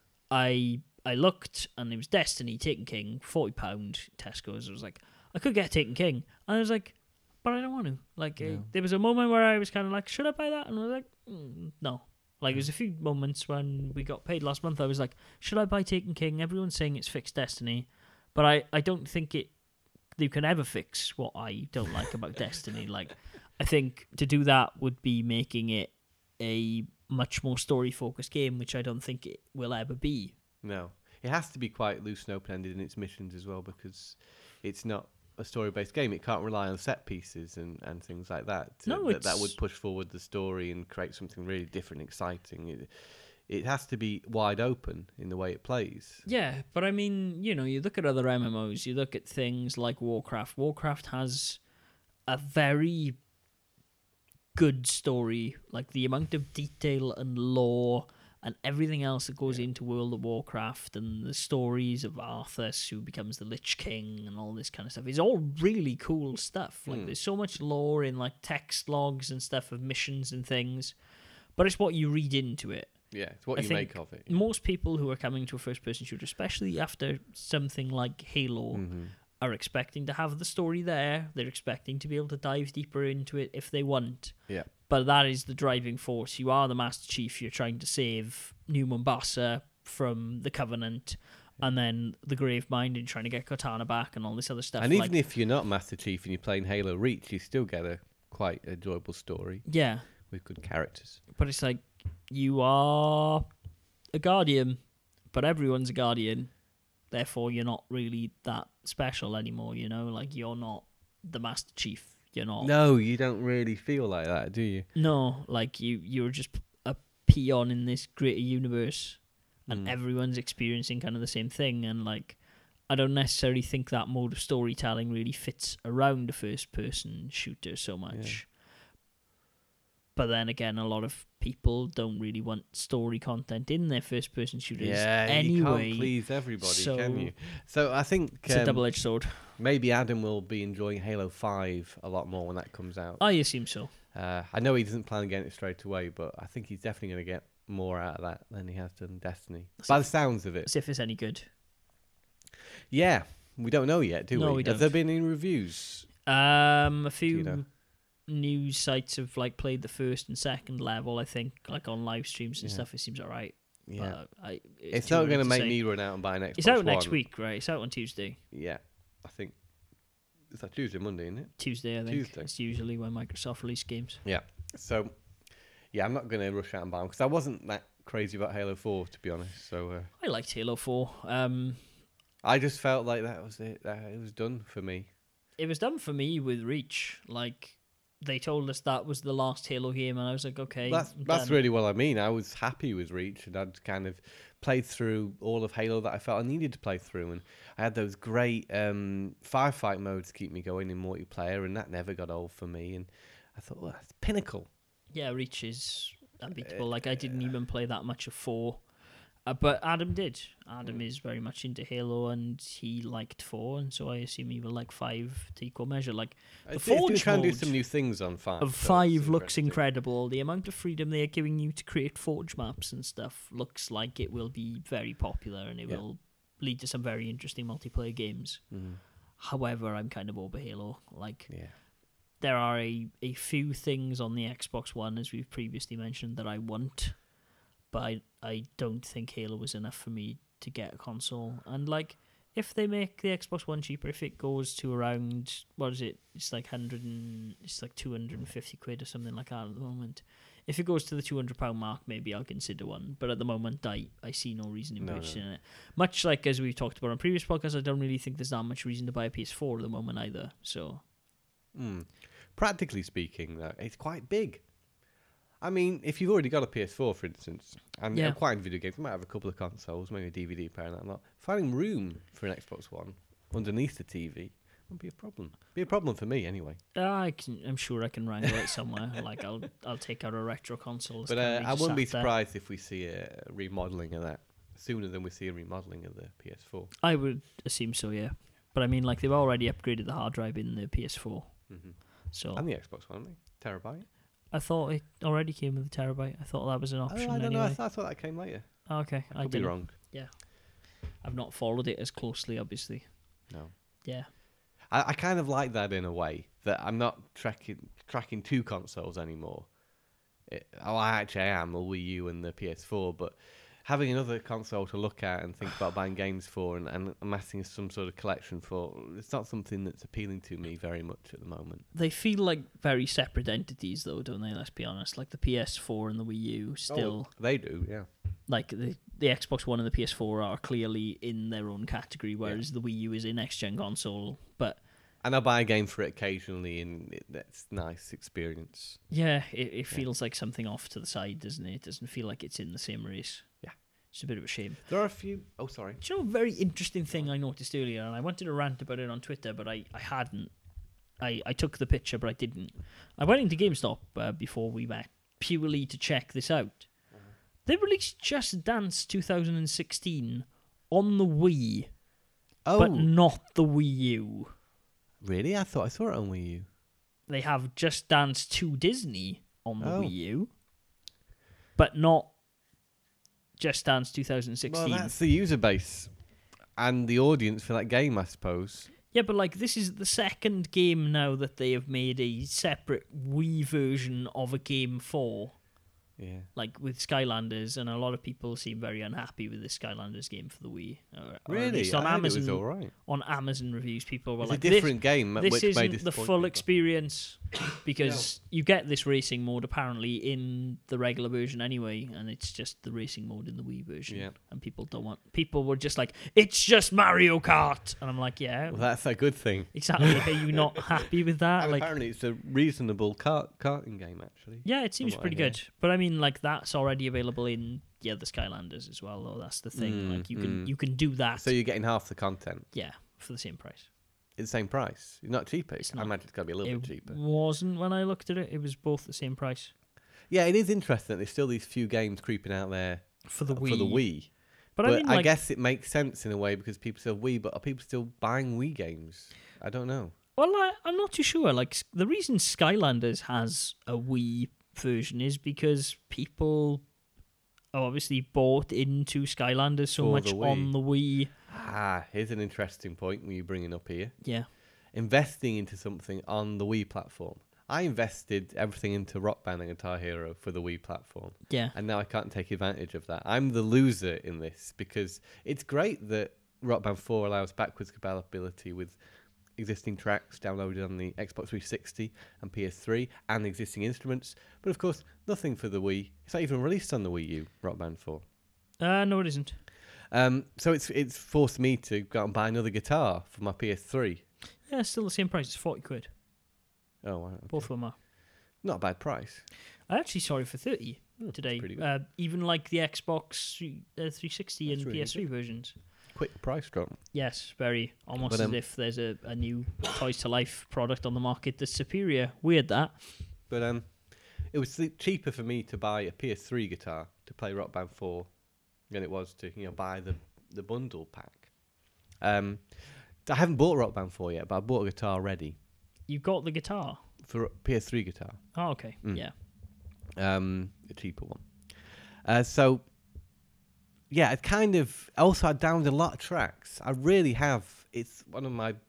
I I looked, and it was Destiny, Taken King, forty pounds, Tesco's. I was like, I could get Taken King. And I was like, but I don't want to. Like, uh, No. there was a moment where I was kind of like, should I buy that? And I was like, mm, no. Like, there was a few moments when we got paid last month, I was like, should I buy Taken King? Everyone's saying it's fixed Destiny, but I, I don't think it you can ever fix what I don't like about Destiny. Like, I think to do that would be making it a much more story-focused game, which I don't think it will ever be. No. It has to be quite loose and open-ended in its missions as well, because it's not a story-based game. It can't rely on set pieces and, and things like that. To, No, that, that it's- would push forward the story and create something really different, exciting. It, it has to be wide open in the way it plays. Yeah, but I mean, you know, you look at other M M Os, you look at things like Warcraft. Warcraft has a very good story. Like, the amount of detail and lore and everything else that goes Yeah. into World of Warcraft and the stories of Arthas, who becomes the Lich King, and all this kind of stuff, is all really cool stuff. Like, Hmm. there's so much lore in, like, text logs and stuff of missions and things, but it's what you read into it. Yeah, it's what I you think make of it. Most people who are coming to a first-person shooter, especially after something like Halo, Mm-hmm. are expecting to have the story there. They're expecting to be able to dive deeper into it if they want. Yeah. But that is the driving force. You are the Master Chief. You're trying to save New Mombasa from the Covenant, and then the Gravemind, and trying to get Cortana back, and all this other stuff. And like, even if you're not Master Chief and you're playing Halo Reach, you still get a quite enjoyable story yeah, with good characters. but it's like you are a Guardian, but everyone's a Guardian. Therefore, you're not really that special anymore. You know, like, you're not the Master Chief. You're not. No, you don't really feel like that, do you? No, like you, you're just a peon in this greater universe, and Mm. everyone's experiencing kind of the same thing. And like, I don't necessarily think that mode of storytelling really fits around a first-person shooter so much. But then again, a lot of people don't really want story content in their first-person shooters Yeah, anyway. you can't please everybody, so can you? So I think It's a um, double-edged sword. maybe Adam will be enjoying Halo five a lot more when that comes out. I assume so. Uh, I know he doesn't plan on getting it straight away, but I think he's definitely going to get more out of that than he has done Destiny. As By if- the sounds of it. As if it's any good. Yeah, we don't know yet, do No, we? we Have there don't. been any reviews? Um, a few you know? news sites have like played the first and second level. I think, like on live streams and Yeah. stuff, it seems alright. Yeah. But I, it's, It's too not early going to make say. me run out and buy an Xbox It's out next One. week, right? It's out on Tuesday. Yeah, I think. Is that Tuesday, Monday, isn't it? Tuesday, I think. Tuesday. It's usually when Microsoft release games. So, yeah, I'm not going to rush out and buy them because I wasn't that crazy about Halo four, to be honest. So uh, I liked Halo four. Um, I just felt like that was it. That it was done for me. it was done for me with Reach. Like, they told us that was the last Halo game, and I was like, okay. That's I'm that's done. really what I mean. I was happy with Reach, and I'd kind of played through all of Halo that I felt I needed to play through, and I had those great um, firefight modes to keep me going in multiplayer, and that never got old for me. And I thought, well, that's pinnacle. Yeah, Reach is unbeatable. Like, I didn't even play that much of four. Uh, but Adam did. Adam is very much into Halo, and he liked four, and so I assume he will like five to equal measure. Like the It's, it's Forge trying to do mode some new things on five. of so five it's looks interesting. incredible. The amount of freedom they are giving you to create Forge maps and stuff looks like it will be very popular, and it Yeah. will lead to some very interesting multiplayer games. Mhm. However, I'm kind of over Halo. Like, Yeah. there are a, a few things on the Xbox One, as we've previously mentioned, that I want, but I, I don't think Halo is enough for me to get a console. And, like, if they make the Xbox One cheaper, if it goes to around, what is it? It's like one hundred and, it's like two hundred fifty quid or something like that at the moment. If it goes to the two hundred pound mark, maybe I'll consider one. But at the moment, I, I see no reason in No, purchasing no. it. Much like as we've talked about on previous podcasts, I don't really think there's that much reason to buy a P S four at the moment either. So, Mm. Practically speaking, though, it's quite big. I mean, if you've already got a P S four, for instance, and Yeah. yeah. quite into video games, you might have a couple of consoles, maybe a D V D player and that lot. Finding room for an Xbox One underneath the T V won't be a problem. Be a problem for me anyway. uh, I can, I'm sure I can wrangle it somewhere. Like, I'll I'll take out a retro console. that's But uh, currently I just wouldn't be sat there. surprised if we see a remodeling of that sooner than we see a remodeling of the P S four. I would assume so, yeah. But I mean, like, they've already upgraded the hard drive in the P S four. Mm-hmm. So And the Xbox One, haven't they? Terabyte. I thought it already came with a terabyte. I thought that was an Oh, option I don't anyway. know. I, th- I thought that came later. Oh, okay, I I, could be didn't. wrong. I've not followed it as closely, obviously. No. Yeah. I, I kind of like that in a way, that I'm not tracking tracking two consoles anymore. It, oh, I actually am, the Wii U and the P S four, but having another console to look at and think about buying games for and, and amassing some sort of collection for, it's not something that's appealing to me very much at the moment. They feel like very separate entities, though, don't they? Let's be honest. Like, the P S four and the Wii U still... Oh, they do, yeah. Like, the, the Xbox One and the P S four are clearly in their own category, whereas the Wii U is a next-gen console. But, And I buy a game for it occasionally, and it, that's a nice experience. yeah, it, it feels like something off to the side, doesn't it? It doesn't feel like it's in the same race. Yeah. It's a bit of a shame. There are a few... Oh, sorry. Do you know a very interesting thing I noticed earlier, and I wanted to rant about it on Twitter, but I, I hadn't. I, I took the picture, but I didn't. I went into GameStop uh, before we met, purely to check this out. Uh-huh. They released Just Dance twenty sixteen on the Wii, Oh, but not the Wii U. really? I thought I saw it on Wii U. They have Just Dance two Disney on the Oh. Wii U, but not Just Dance twenty sixteen. Well, that's the user base and the audience for that game, I suppose. Yeah, but like this is the second game now that they have made a separate Wii version of a game for, Yeah. like with Skylanders, and a lot of people seem very unhappy with the Skylanders game for the Wii. Or, or at Really? least on I heard Amazon, it was all right. on Amazon reviews, people were It's like, a different game, "This, which this may isn't the disappoint full people. experience," because you get this racing mode apparently in the regular version anyway, and it's just the racing mode in the Wii version. Yeah. And people don't want. People were just like, "It's just Mario Kart," and I'm like, "Yeah, Well, that's a good thing. exactly." Are you not happy with that? And Like, apparently, it's a reasonable kart karting game, actually. yeah, it seems what I pretty hear. good. But I mean, like, that's already available in yeah the Skylanders as well. Though that's the thing. Mm, like, you can mm. you can do that. So you're getting half the content yeah, for the same price. at the same price. It's not cheaper. It's I not. imagine it's got to be a little It bit cheaper. wasn't when I looked at it. It was both the same price Yeah, it is interesting that there's still these few games creeping out there for the uh, Wii. for the Wii. But, But, I mean, I like, guess it makes sense in a way because people still Wii, but are people still buying Wii games? I don't know. well, I, I'm not too sure. Like, s- the reason Skylanders has a Wii version is because people obviously bought into Skylanders so For much the Wii. on the Wii. Ah, here's an interesting point when you're bringing up here. Yeah. Investing into something on the Wii platform. I invested everything into Rock Band and Guitar Hero for the Wii platform, Yeah. and now I can't take advantage of that. I'm the loser in this because it's great that Rock Band four allows backwards compatibility with existing tracks downloaded on the Xbox three sixty and P S three and existing instruments, but of course nothing for the Wii. It's not even released on the Wii U, Rock Band four. Uh, no, it isn't. Um, so it's it's forced me to go out and buy another guitar for my P S three. Yeah, it's still the same price. It's forty quid. Oh, wow, okay. Both of them are. Not a bad price. I actually saw it for thirty today. pretty good. Uh, even like the Xbox three- uh, three sixty That's and really P S three versions. Quick price drop. Yes, very. Almost But, as um, if there's a, a new Toys to Life product on the market that's superior. Weird that. But um, it was th- cheaper for me to buy a P S three guitar to play Rock Band four than it was to you know buy the the bundle pack. Um, I haven't bought Rock Band four yet, but I bought a guitar ready You've got the guitar. for P S three guitar, Oh, okay. Mm. Yeah. um, a cheaper one. Uh, so yeah, it kind of also I downloaded a lot of tracks. I really have. It's one of my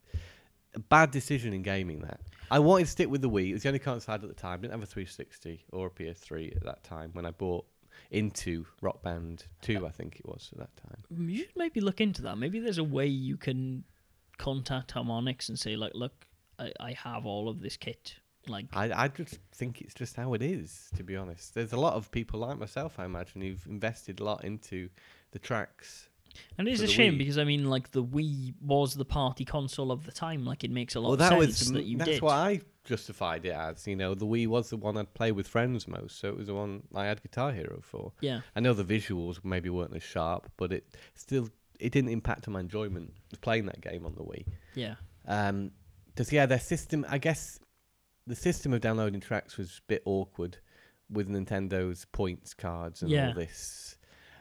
a bad decision in gaming that. I wanted to stick with the Wii. It was the only console I had at the time. I didn't have a three sixty or a P S three at that time when I bought into Rock Band two, I think it was at that time. You should maybe look into that. Maybe there's a way you can contact Harmonix and say, like, look, I, I have all of this kit. Like, I, I just think it's just how it is, to be honest. There's a lot of people like myself, I imagine, who've invested a lot into the tracks. and it is for a the shame Wii. because I mean, like, the Wii was the party console of the time. Like, it makes a lot Well, of that sense was that you that's did. what I justified it as. You know, the Wii was the one I'd play with friends most, so it was the one I had Guitar Hero for. Yeah. I know the visuals maybe weren't as sharp, but it still it didn't impact on my enjoyment of playing that game on the Wii. Yeah. Um, because yeah, their system, I guess, the system of downloading tracks was a bit awkward with Nintendo's points cards and Yeah. all this,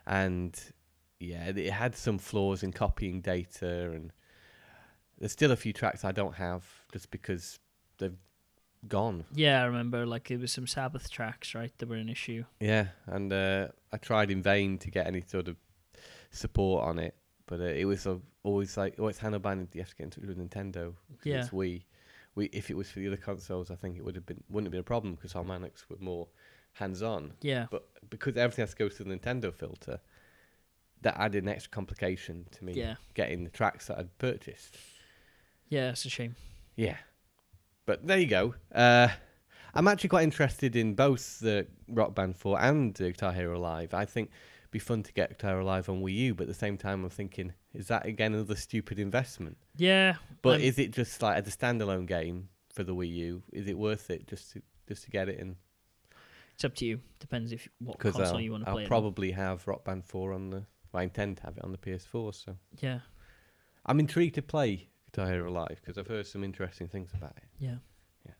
and yeah, it had some flaws in copying data, and there's still a few tracks I don't have just because they've gone. Yeah, I remember, like, it was some Sabbath tracks, right, that were an issue. Yeah, and uh, I tried in vain to get any sort of support on it, but uh, it was uh, always like, oh, it's handled by, you have to get in touch with Nintendo. 'Cause Yeah. It's Wii. We, if it was for the other consoles, I think it would have been wouldn't have been a problem because Harmonix were more hands-on. Yeah. But because everything has to go through the Nintendo filter, that added an extra complication to me Yeah. getting the tracks that I'd purchased. Yeah, it's a shame. Yeah. But there you go. Uh, I'm actually quite interested in both the Rock Band four and the Guitar Hero Live. I think it'd be fun to get Guitar Hero Live on Wii U, but at the same time I'm thinking, is that again another stupid investment? Yeah. But I'm- is it just like as a standalone game for the Wii U? Is it worth it just to just to get it in? It's up to you. Depends if what Because console I'll, you want to I'll play it on. probably have Rock Band four on the. I intend to have it on the P S four, so Yeah. I'm intrigued to play Guitar Hero Live because I've heard some interesting things about it. Yeah. Yeah.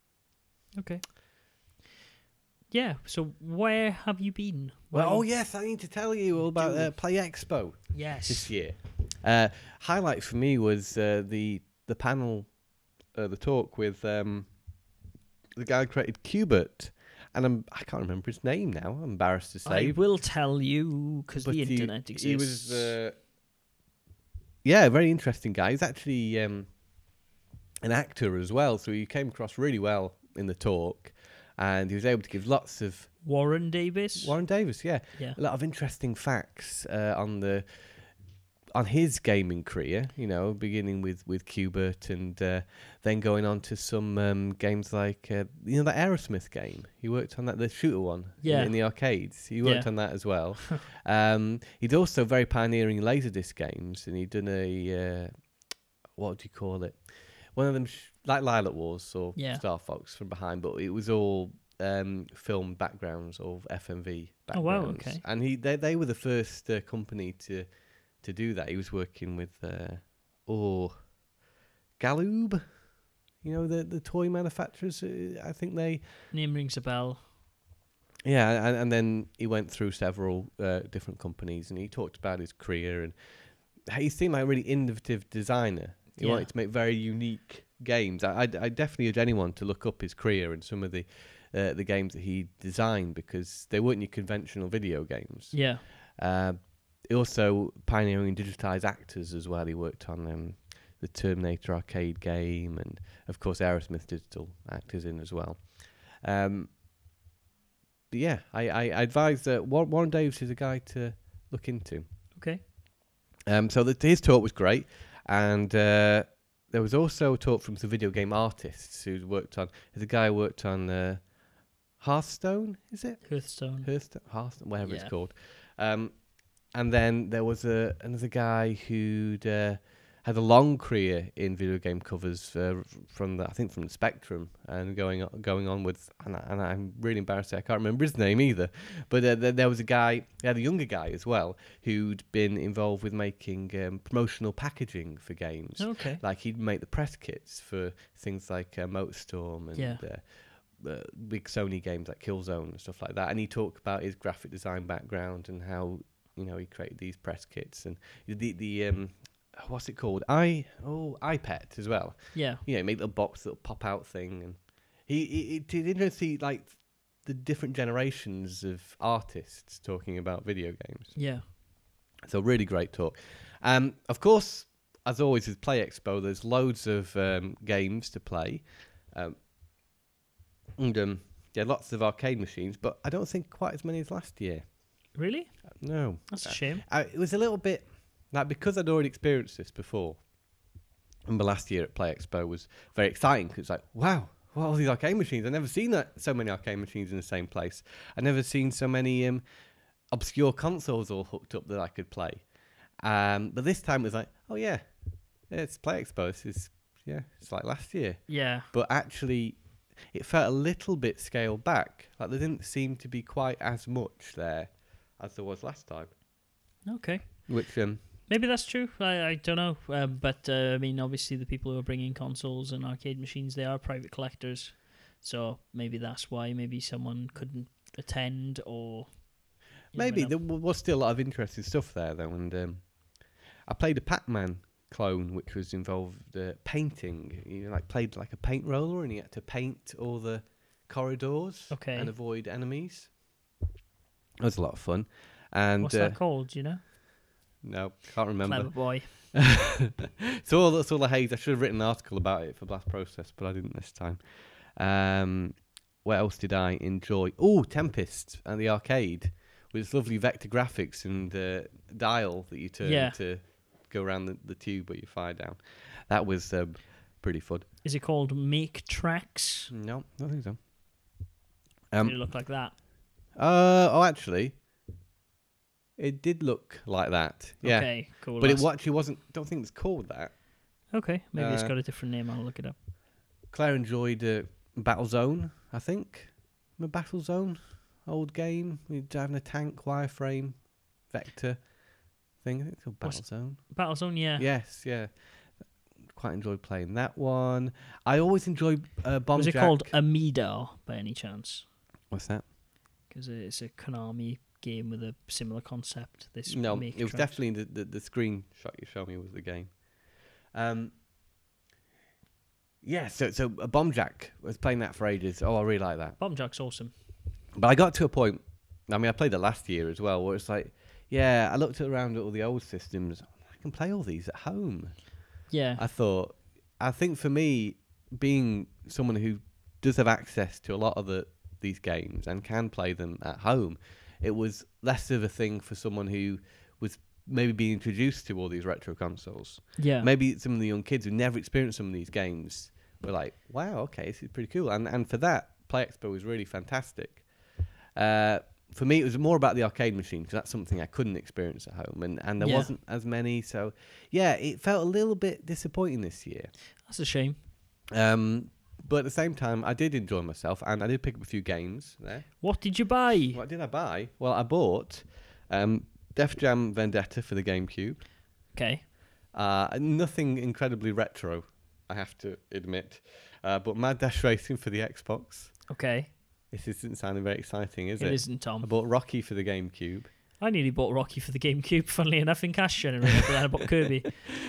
Okay. Yeah. So where have you been? Where Well, oh you- yes, I need to tell you all about Do. uh, Play Expo yes. this year. Uh, highlight for me was uh, the the panel, uh, the talk with um, the guy who created Qbert, and I'm I can't remember his name now. I'm embarrassed to say. I will tell you because but the he- internet exists. He was, uh, yeah, a very interesting guy. He's actually um, an actor as well, so he came across really well in the talk, and he was able to give lots of Warren Davis. Warren Davis, yeah, Yeah. a lot of interesting facts uh, on the on his gaming career. You know, beginning with with Qbert, and uh, then going on to some um, games like uh, you know the Aerosmith game. He worked on that, the shooter one, Yeah. in, in the arcades. He worked Yeah. on that as well. um, he'd also very pioneering Laserdisc games, and he'd done a uh, what do you call it? One of them sh- like Lilac Wars or Yeah. Star Fox from behind, but it was all um, film backgrounds or F M V Oh, wow, backgrounds. okay. And he they they were the first uh, company to to do that. He was working with uh, oh Galoob, you know the the toy manufacturers. Uh, I think they Name rings a bell. yeah, and, and then he went through several uh, different companies, and he talked about his career, and he seemed like a really innovative designer. He Yeah. wanted to make very unique games. I, I, I definitely urge anyone to look up his career and some of the uh, the games that he designed because they weren't your conventional video games. Yeah. Uh, he also pioneering digitized actors as well. He worked on um, the Terminator arcade game, and of course Aerosmith digital actors in as well. Um, but yeah, I, I, I advise that War- Warren Davis is a guy to look into. Okay. Um, so the, his talk was great, and uh, there was also a talk from some video game artists who worked on. There's a guy who worked on uh, Hearthstone, is it? Hearthstone. Hearthstone, Hearthstone, whatever Yeah. it's called. Um, and then there was a another guy who'd uh, had a long career in video game covers uh, from the, I think from the Spectrum, and going on, going on with, and, I, and I'm really embarrassed I can't remember his name either. But uh, there, there was a guy, he had a younger guy as well, who'd been involved with making um, promotional packaging for games. Okay. Like he'd make the press kits for things like uh, MotorStorm and Yeah. uh, uh, big Sony games like Killzone and stuff like that. And he talked about his graphic design background and how you know, he created these press kits and the the um, what's it called? I oh iPet as well. Yeah. You know, make little box, little pop out thing, and he he it, it's interesting to see like the different generations of artists talking about video games. Yeah. So really great talk. Um, of course, as always with Play Expo, there's loads of um, games to play. Um, and um, yeah, lots of arcade machines, but I don't think quite as many as last year. Really? No. That's a shame. I, it was a little bit, like, because I'd already experienced this before, remember last year at Play Expo was very exciting, because it's like, wow, what are all these arcade machines? I've never seen that so many arcade machines in the same place. I've never seen so many um, obscure consoles all hooked up that I could play. Um, but this time it was like, oh yeah, yeah it's Play Expo. This is, yeah, it's like last year. Yeah. But actually, it felt a little bit scaled back. Like there didn't seem to be quite as much there as there was last time. Okay. Which um, maybe that's true. I, I don't know. Um, but uh, I mean, obviously, the people who are bringing consoles and arcade machines, they are private collectors. So maybe that's why. Maybe someone couldn't attend, or you maybe never there know. w- was still a lot of interesting stuff there though. And um, I played a Pac-Man clone, which was involved uh, painting. You like played like a paint roller, and you had to paint all the corridors Okay. and avoid enemies. It was a lot of fun. And What's uh, that called? Do you know? no, can't remember. Clever boy. So all that's all the haze. I should have written an article about it for Blast Process, but I didn't this time. Um, what else did I enjoy? Oh, Tempest and the arcade with its lovely vector graphics and the dial that you turn Yeah. to go around the, the tube where you fire down. That was um, pretty fun. Is it called Make Tracks? No, I don't think so. Did Um, it look like that? uh, oh, actually, it did look like that. Yeah, Okay, cool. but it That's- actually wasn't. Don't think it's called that. Okay, maybe it's uh, got a different name. I'll look it up. Claire enjoyed uh, Battlezone, I think. Remember Battlezone? Old game. You're driving a tank, wireframe, vector thing. I think it's called What's- Battlezone. Battlezone, yeah. Yes, yeah. Quite enjoyed playing that one. I always enjoy uh, Bomb Was it Jack. called Amida by any chance? What's that? Because it's a Konami game with a similar concept. This No, Make it was Tracks. definitely the, the, the screenshot you showed me was the game. Um, yeah, so so uh, Bomb Jack was playing that for ages. Oh, I really like that. Bomb Jack's awesome. But I got to a point, I mean, I played it last year as well, where it's like, yeah, I looked around at all the old systems. I can play all these at home. Yeah. I thought, I think for me, being someone who does have access to a lot of the these games and can play them at home, it was less of a thing for someone who was maybe being introduced to all these retro consoles. yeah. Maybe some of the young kids who never experienced some of these games were like, wow, okay, this is pretty cool. And and for that, Play Expo was really fantastic. Uh, for me, it was more about the arcade machine, because that's something I couldn't experience at home. And, and there Yeah. wasn't as many. So, yeah, it felt a little bit disappointing this year. That's a shame. Um, but at the same time, I did enjoy myself, and I did pick up a few games there. What did you buy? What did I buy? Well, I bought um, Def Jam Vendetta for the GameCube. Okay. Uh, nothing incredibly retro, I have to admit. Uh, but Mad Dash Racing for the Xbox. Okay. This isn't sounding very exciting, is It it? isn't, I Tom. bought Rocky for the GameCube. I nearly bought Rocky for the GameCube, funnily enough, in Cash Generator, but then I bought Kirby.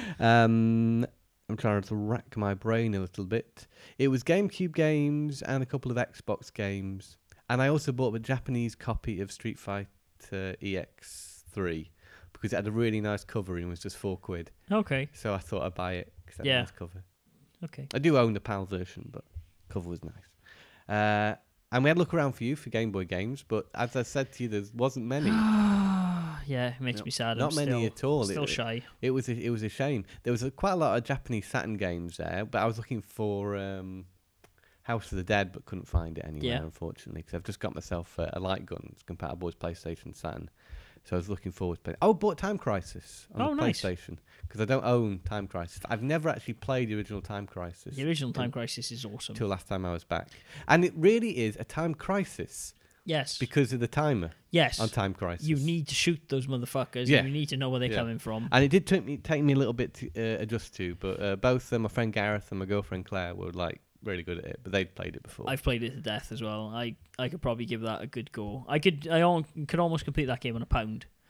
Um, I'm trying to rack my brain a little bit. It was GameCube games and a couple of Xbox games. And I also bought the Japanese copy of Street Fighter E X three because it had a really nice cover and it was just four quid. Okay. So I thought I'd buy it because it had Yeah. a nice cover. Okay. I do own the PAL version, but cover was nice. Uh, and we had a look around for you for Game Boy games, but as I said to you, there wasn't many. Yeah, it makes No, me sad. not I'm many still, at all. Still It- shy. It was a, it was a shame. There was a, quite a lot of Japanese Saturn games there, but I was looking for um, House of the Dead, but couldn't find it anywhere, Yeah. unfortunately, because I've just got myself a, a light gun. It's compatible with PlayStation Saturn, so I was looking forward to playing. Oh, I bought Time Crisis on Oh, the nice. PlayStation because I don't own Time Crisis. I've never actually played the original Time Crisis The original Time Crisis is awesome. until last time I was back, and it really is a time crisis Yes. because of the timer yes. on Time Crisis. You need to shoot those motherfuckers. Yeah. And you need to know where they're Yeah. coming from. And it did take me take me a little bit to uh, adjust to, but uh, both uh, my friend Gareth and my girlfriend Claire were like really good at it, but they'd played it before. I've played it to death as well. I, I could probably give that a good go. I could I al- could almost complete that game on a pound.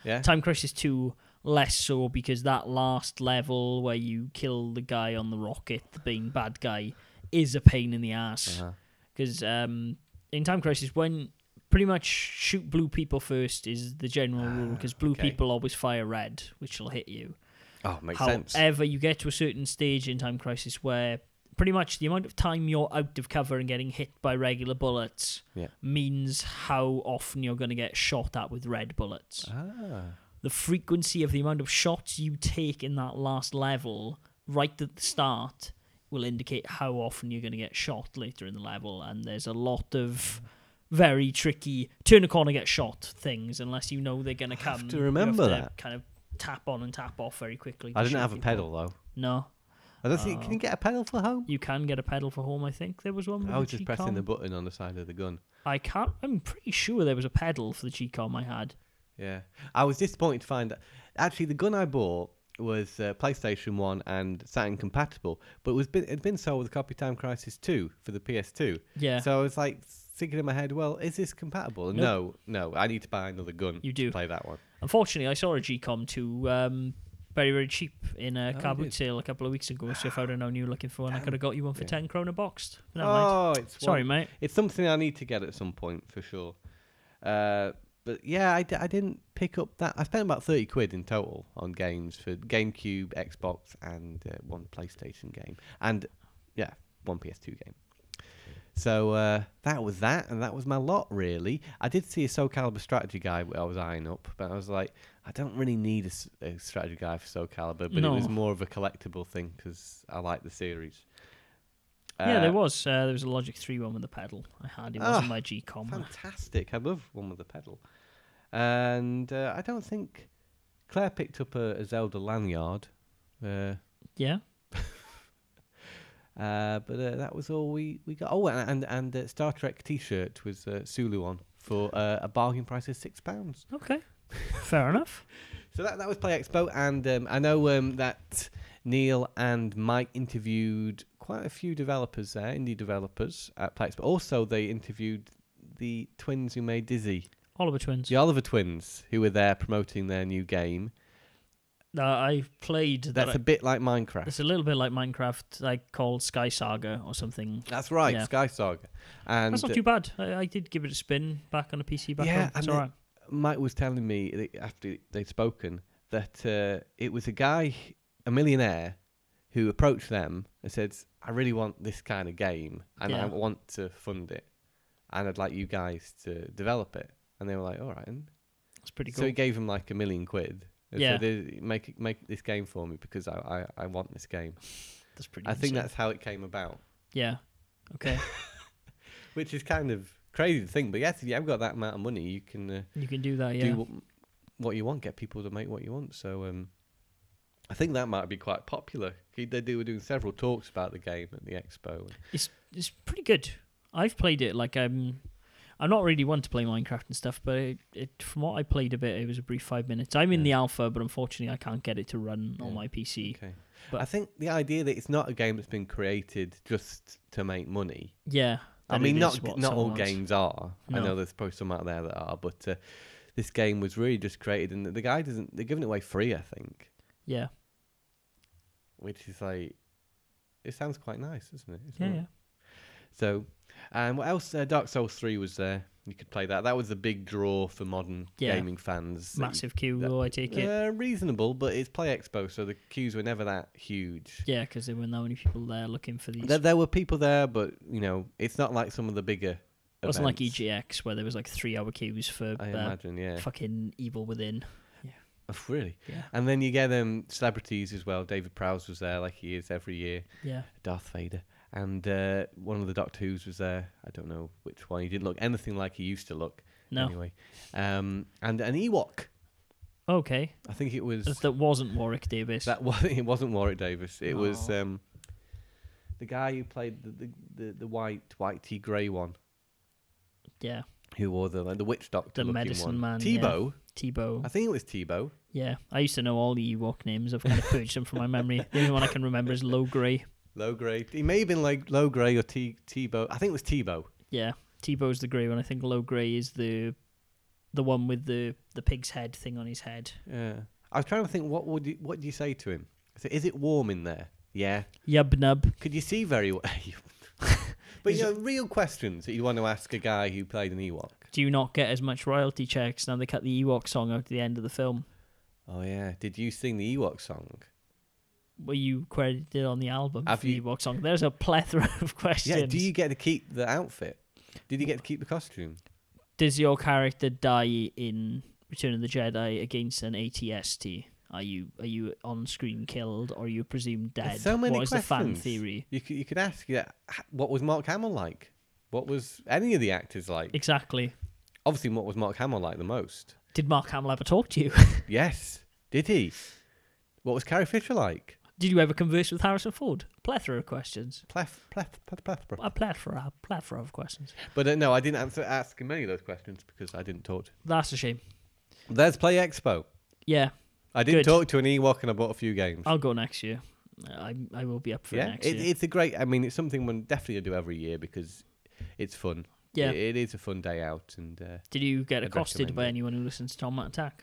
Yeah. Time Crisis two, less so, because that last level where you kill the guy on the rocket, the being bad guy, is a pain in the ass. Uh-huh. Because um, in Time Crisis, when pretty much shoot blue people first is the general rule, because blue okay. people always fire red, which will hit you. Oh, makes However, sense. However, you get to a certain stage in Time Crisis where pretty much the amount of time you're out of cover and getting hit by regular bullets Yeah. means how often you're going to get shot at with red bullets. Ah. The frequency of the amount of shots you take in that last level right at the start will indicate how often you're going to get shot later in the level, and there's a lot of very tricky turn a corner, get shot things, unless you know they're going to come. have to remember you have to that. kind of tap on and tap off very quickly. I to didn't shoot have a people. pedal though. No. I don't think. Can you get a pedal for home? You can get a pedal for home, I think. There was one with I was the just pressing G-Com. the button on the side of the gun. I can't. I'm pretty sure there was a pedal for the G-Com I had. Yeah, I was disappointed to find that actually the gun I bought was uh, PlayStation one and Saturn compatible, but it was been, it'd been sold with a copy of Time Crisis two for the P S two. Yeah. So I was like thinking in my head, well, is this compatible? Nope. No, no, I need to buy another gun You to do. play that one. Unfortunately, I saw a G-Com two um, very, very cheap in a Oh, car you boot did? sale a couple of weeks ago. So if I'd have known you were looking for one, I could have got you one for Yeah. ten krona boxed. No, oh, mate. it's Sorry, one, mate. It's something I need to get at some point for sure. Uh, but yeah, I, d- I didn't pick up that. I spent about thirty quid in total on games for GameCube, Xbox, and uh, one PlayStation game, and yeah, one P S two game. So uh, that was that, and that was my lot really. I did see a Soul Calibur strategy guide I was eyeing up, but I was like, I don't really need a, s- a strategy guide for Soul Calibur, but No. it was more of a collectible thing because I like the series. yeah, Uh, there was. Uh, there was a Logic three one with the pedal. I had. It wasn't Ah, my G-Com. Fantastic. I love one with a pedal. And uh, I don't think Claire picked up a, a Zelda lanyard. Uh, Yeah. uh, but uh, that was all we, we got. Oh, and and, and uh, Star Trek T-shirt with uh, Sulu on for uh, a bargain price of six pounds. Okay. Fair enough. So that that was Play Expo, and um, I know um, that Neil and Mike interviewed quite a few developers there, indie developers at Play Expo. Also, they interviewed the twins who made Dizzy. Oliver Twins. The Oliver twins, who were there promoting their new game. Uh, I played. That's that a bit like Minecraft. It's a little bit like Minecraft, like called Sky Saga or something. That's right, Yeah. Sky Saga. And That's not too bad. I, I did give it a spin back on a P C back Yeah, home. It's and all the- right. Mike was telling me that after they'd spoken that uh, it was a guy, a millionaire, who approached them and said, I really want this kind of game and I Yeah. want to fund it and I'd like you guys to develop it. And they were like, all right. And It's pretty so cool. he gave him like a million quid. And Yeah. said, "Uh, make it- make this game for me because I, I, I want this game. That's pretty. I think insane. that's how it came about, Yeah. Okay. which is kind of crazy to think. But yes, if you have got that amount of money, you can uh, You can do that. Yeah. do what, what you want, get people to make what you want. So um, I think that might be quite popular. He- They do- were doing several talks about the game at the expo. It's it's pretty good. I've played it like um, I'm not really one to play Minecraft and stuff, but it, it from what I played a bit, it was a brief five minutes. I'm in Yeah. the alpha, but unfortunately, I can't get it to run on Yeah. my P C. Okay, But- I think the idea that it's not a game that's been created just to make money. Yeah. I that mean, it not is what not all someone wants. games are. I No. know there's probably some out there that are, but uh, this game was really just created, and the guy doesn't. They're giving it away free, I think, Yeah. which is like, it sounds quite nice, doesn't it? It's Yeah. not- Yeah. So, and what else? Uh, Dark Souls three was there. You could play that. That was a big draw for modern Yeah. gaming fans. that you- Massive queue, that- though, I take it. Uh, reasonable, but it's Play Expo, so the queues were never that huge. Yeah, because there were that many people there looking for these. There, there were people there, but you know, it's not like some of the bigger. It wasn't like E events, G X where there was like three hour queues for I uh, imagine, yeah. fucking Evil Within. Oh, really? Yeah. And then you get um, celebrities as well. David Prowse was there, like he is every year. Yeah. Darth Vader. And uh, one of the Doctor Who's was there. I don't know which one. He didn't look anything like he used to look. No. Anyway. Um, and an Ewok. Okay. I think it was... That, that wasn't Warwick Davis. That was, it wasn't Warwick Davis. It was Oh. um, the guy who played the, the, the, the white, white tea grey one. Yeah. Who wore the like, the witch doctor The looking medicine one. man, Tebow. Tebow. I think it was Tebow. Yeah. I used to know all the Ewok names. I've kind of purged them from my memory. The only one I can remember is Low Grey. Low grey. He may have been like low grey or T Tebow. I think it was Tebow. Yeah. Tebow's the grey one. I think Low Grey is the the one with the, the pig's head thing on his head. Yeah. I was trying to think, what would you, what do you say to him? So, is it warm in there? Yeah. Yub nub. Could you see very well? But you know, real questions that you want to ask a guy who played an Ewok. Do you not get as much royalty checks now they cut the Ewok song out at the end of the film? Oh yeah. Did you sing the Ewok song? Were you credited on the album Have for the you- Ewok song? There's a plethora of questions. Yeah. Do you get to keep the outfit? Did you get to keep the costume? Does your character die in Return of the Jedi against an A T S T? Are you are you on screen killed, or are you presumed dead? There's so many what is the fan questions. theory? You could you could ask, yeah, h- what was Mark Hamill like? What was any of the actors like? Exactly. Obviously, what was Mark Hamill like the most? Did Mark Hamill ever talk to you? Yes. Did he? What was Carrie Fisher like? Did you ever converse with Harrison Ford? Plethora of questions. Pleth, pleth, pleth, pleth, A plethora, a plethora of questions. But uh, no, I didn't answer ask him any of those questions because I didn't talk to him. That's a shame. There's Play Expo. Yeah, I didn't Good. talk to an Ewok and I bought a few games. I'll go next year. I I will be up for it yeah, next it, year. it's a great. I mean, it's something we'll definitely do every year because it's fun. Yeah. It, it is a fun day out, and uh, Did you get I'd accosted recommend by it. anyone who listens to Tom Matt Attack?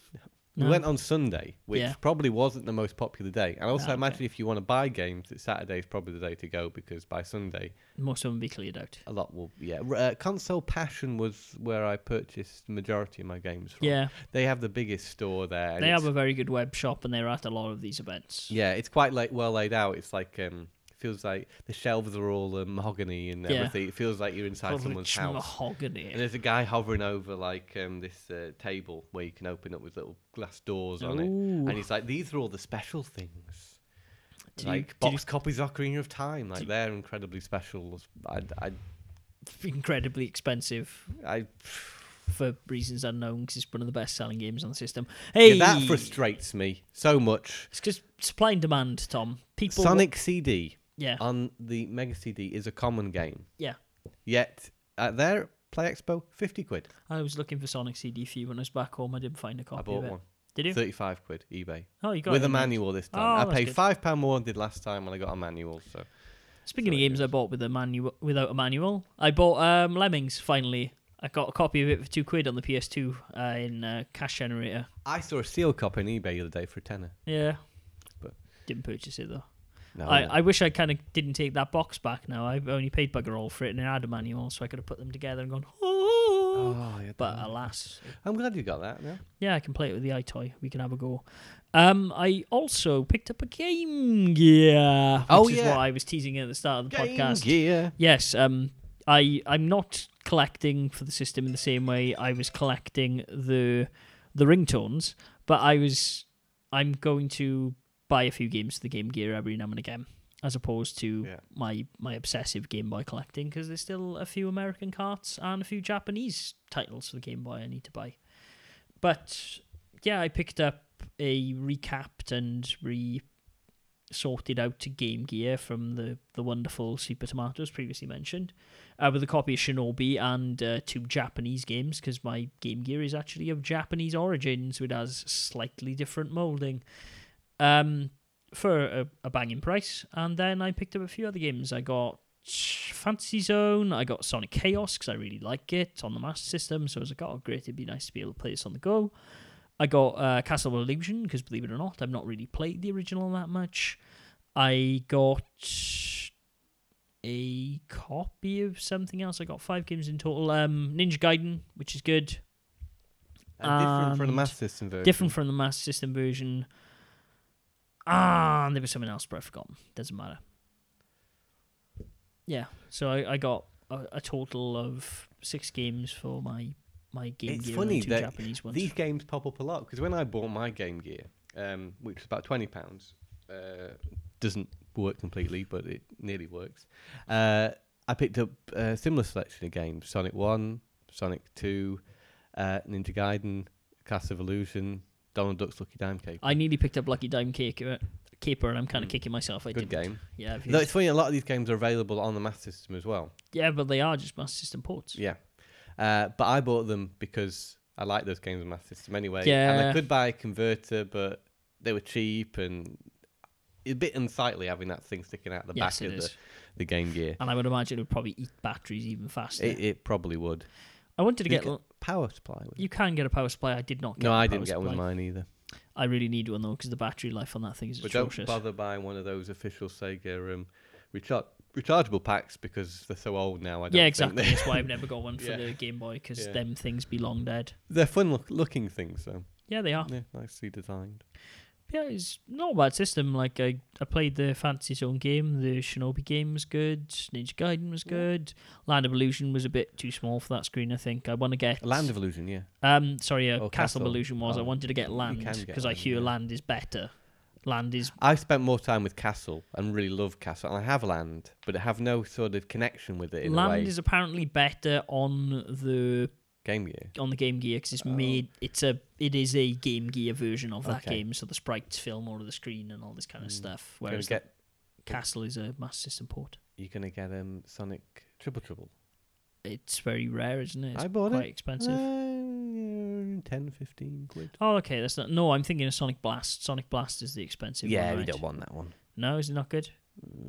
we No? went on Sunday, which Yeah. probably wasn't the most popular day. And also, Ah, okay. imagine if you want to buy games, that Saturday is probably the day to go because by Sunday, Most of them be cleared out. a lot will. Yeah, R- uh, Console Passion was where I purchased the majority of my games from. Yeah, They have the biggest store there. and they it's- have a very good web shop, and they're at a lot of these events. Yeah, it's quite like well laid out. It's like um, feels like the shelves are all uh, mahogany and Yeah. everything. It feels like you're inside Called someone's Rich house. mahogany. And there's a guy hovering over like um, this uh, table where you can open up with little glass doors on it, Ooh. and he's like, "These are all the special things, Did you- like did box copies of Ocarina of Time. Like Did- they're incredibly special. I, I, Incredibly expensive I, for reasons unknown, because it's one of the best-selling games on the system. Hey, yeah, that frustrates me so much. It's because supply and demand, Tom. People. Sonic C D Yeah. on the Mega C D is a common game. Yeah. Yet at their Play Expo, fifty quid. I was looking for Sonic C D for you when I was back home. I didn't find a copy I bought of it. one. Did you? Thirty-five quid eBay Oh, you got with it a in the end. manual this time. Oh, I that's paid good. five pound more than I did last time when I got a manual. So Speaking of So it games is. I bought with a manual without a manual, I bought um, Lemmings finally. I got a copy of it for two quid on the P S two uh, in uh, Cash Generator. I saw a seal copy on eBay the other day for a tenner. Yeah, But- didn't purchase it though. No, I, no. I wish I kind of didn't take that box back. Now I've only paid bugger all for it, and it had a manual, so I could have put them together and gone. Oh, Oh, yeah, but damn. alas, I'm glad you got that. Yeah. yeah, I can play it with the iToy. We can have a go. Um, I also picked up a Game Gear. Which Oh, is yeah. what I was teasing at the start of the Game podcast. Gear. Yes, um, I I'm not collecting for the system in the same way I was collecting the the ringtones, but I was I'm going to buy a few games for the Game Gear every now and again, as opposed to Yeah. my my obsessive Game Boy collecting, because there's still a few American carts and a few Japanese titles for the Game Boy I need to buy. But yeah, I picked up a recapped and re sorted out to Game Gear from the, the wonderful Super Tomatoes previously mentioned, uh, with a copy of Shinobi and uh, two Japanese games, because my Game Gear is actually of Japanese origin, so it has slightly different moulding, um, for a, a banging price. And then I picked up a few other games. I got Fantasy Zone, I got Sonic Chaos, because I really like it on the Master System, so I was like, oh great, it'd be nice to be able to play this on the go. I got uh, Castle of Illusion, because believe it or not, I've not really played the original that much. I got a copy of something else. I got five games in total. Um, Ninja Gaiden, which is good. And different from the And Master System version. Different from the Master System version. Ah, and there was something else, but I've forgotten. Doesn't matter. Yeah, so I, I got a, a total of six games for my my Game It's Gear funny and two that Japanese ones. These games pop up a lot because when I bought my Game Gear, um, which was about twenty pounds, uh, doesn't work completely, but it nearly works. Uh, I picked up a similar selection of games: Sonic One, Sonic Two, uh, Ninja Gaiden, Castle of Illusion, Donald Duck's Lucky Dime Caper. I nearly picked up Lucky Dime Caper, Caper and I'm kind of Mm. kicking myself. I Good didn't. game. Yeah, I've Though used- it's funny, a lot of these games are available on the Master System as well. yeah, but they are just Master System ports. Yeah. Uh, but I bought them because I like those games on Master System anyway. And Yeah. I could buy a converter, but they were cheap and it's a bit unsightly having that thing sticking out the Yes, back it of the, is. the Game Gear. And I would imagine it would probably eat batteries even faster. It, it probably would. I wanted to You get ca- l- power supply with it? You can get a power supply. I did not get No, a I power didn't get one with supply. mine either. I really need one though, because the battery life on that thing is But atrocious. don't bother buying one of those official Sega um, recharge rechargeable packs because they're so old now. I don't yeah, think exactly. they- That's why I've never got one for Yeah. the Game Boy, because Yeah. them things be long dead. They're fun look- looking things, though. Yeah, they are. Yeah, nicely designed. Yeah, it's not a bad system. Like I, I played the Fantasy Zone game, the Shinobi game was good, Ninja Gaiden was Yeah. good, Land of Illusion was a bit too small for that screen. I think I want to get Land of Illusion, yeah. Um, sorry, uh, Oh, Castle, Castle. Illusion was. I Oh, wanted to get you Land can get because I Land, hear yeah. Land is better. Land is I spent more time with Castle and really love Castle. And I have Land, but I have no sort of connection with it in a way. Land is apparently better on the Game Gear. on the Game Gear because it's Oh. made. It's a it is a Game Gear version of that Okay. game, so the sprites fill more of the screen and all this kind of Mm. stuff. Gonna Whereas get, the Castle is a Master System port. you're going to get um, Sonic Triple Trouble. It's very rare, isn't it? It's I bought quite it. expensive. Uh, ten, fifteen quid. Oh, okay. That's not. No, I'm thinking of Sonic Blast. Sonic Blast is the expensive Yeah, one. we right? don't want that one. No, is it not good?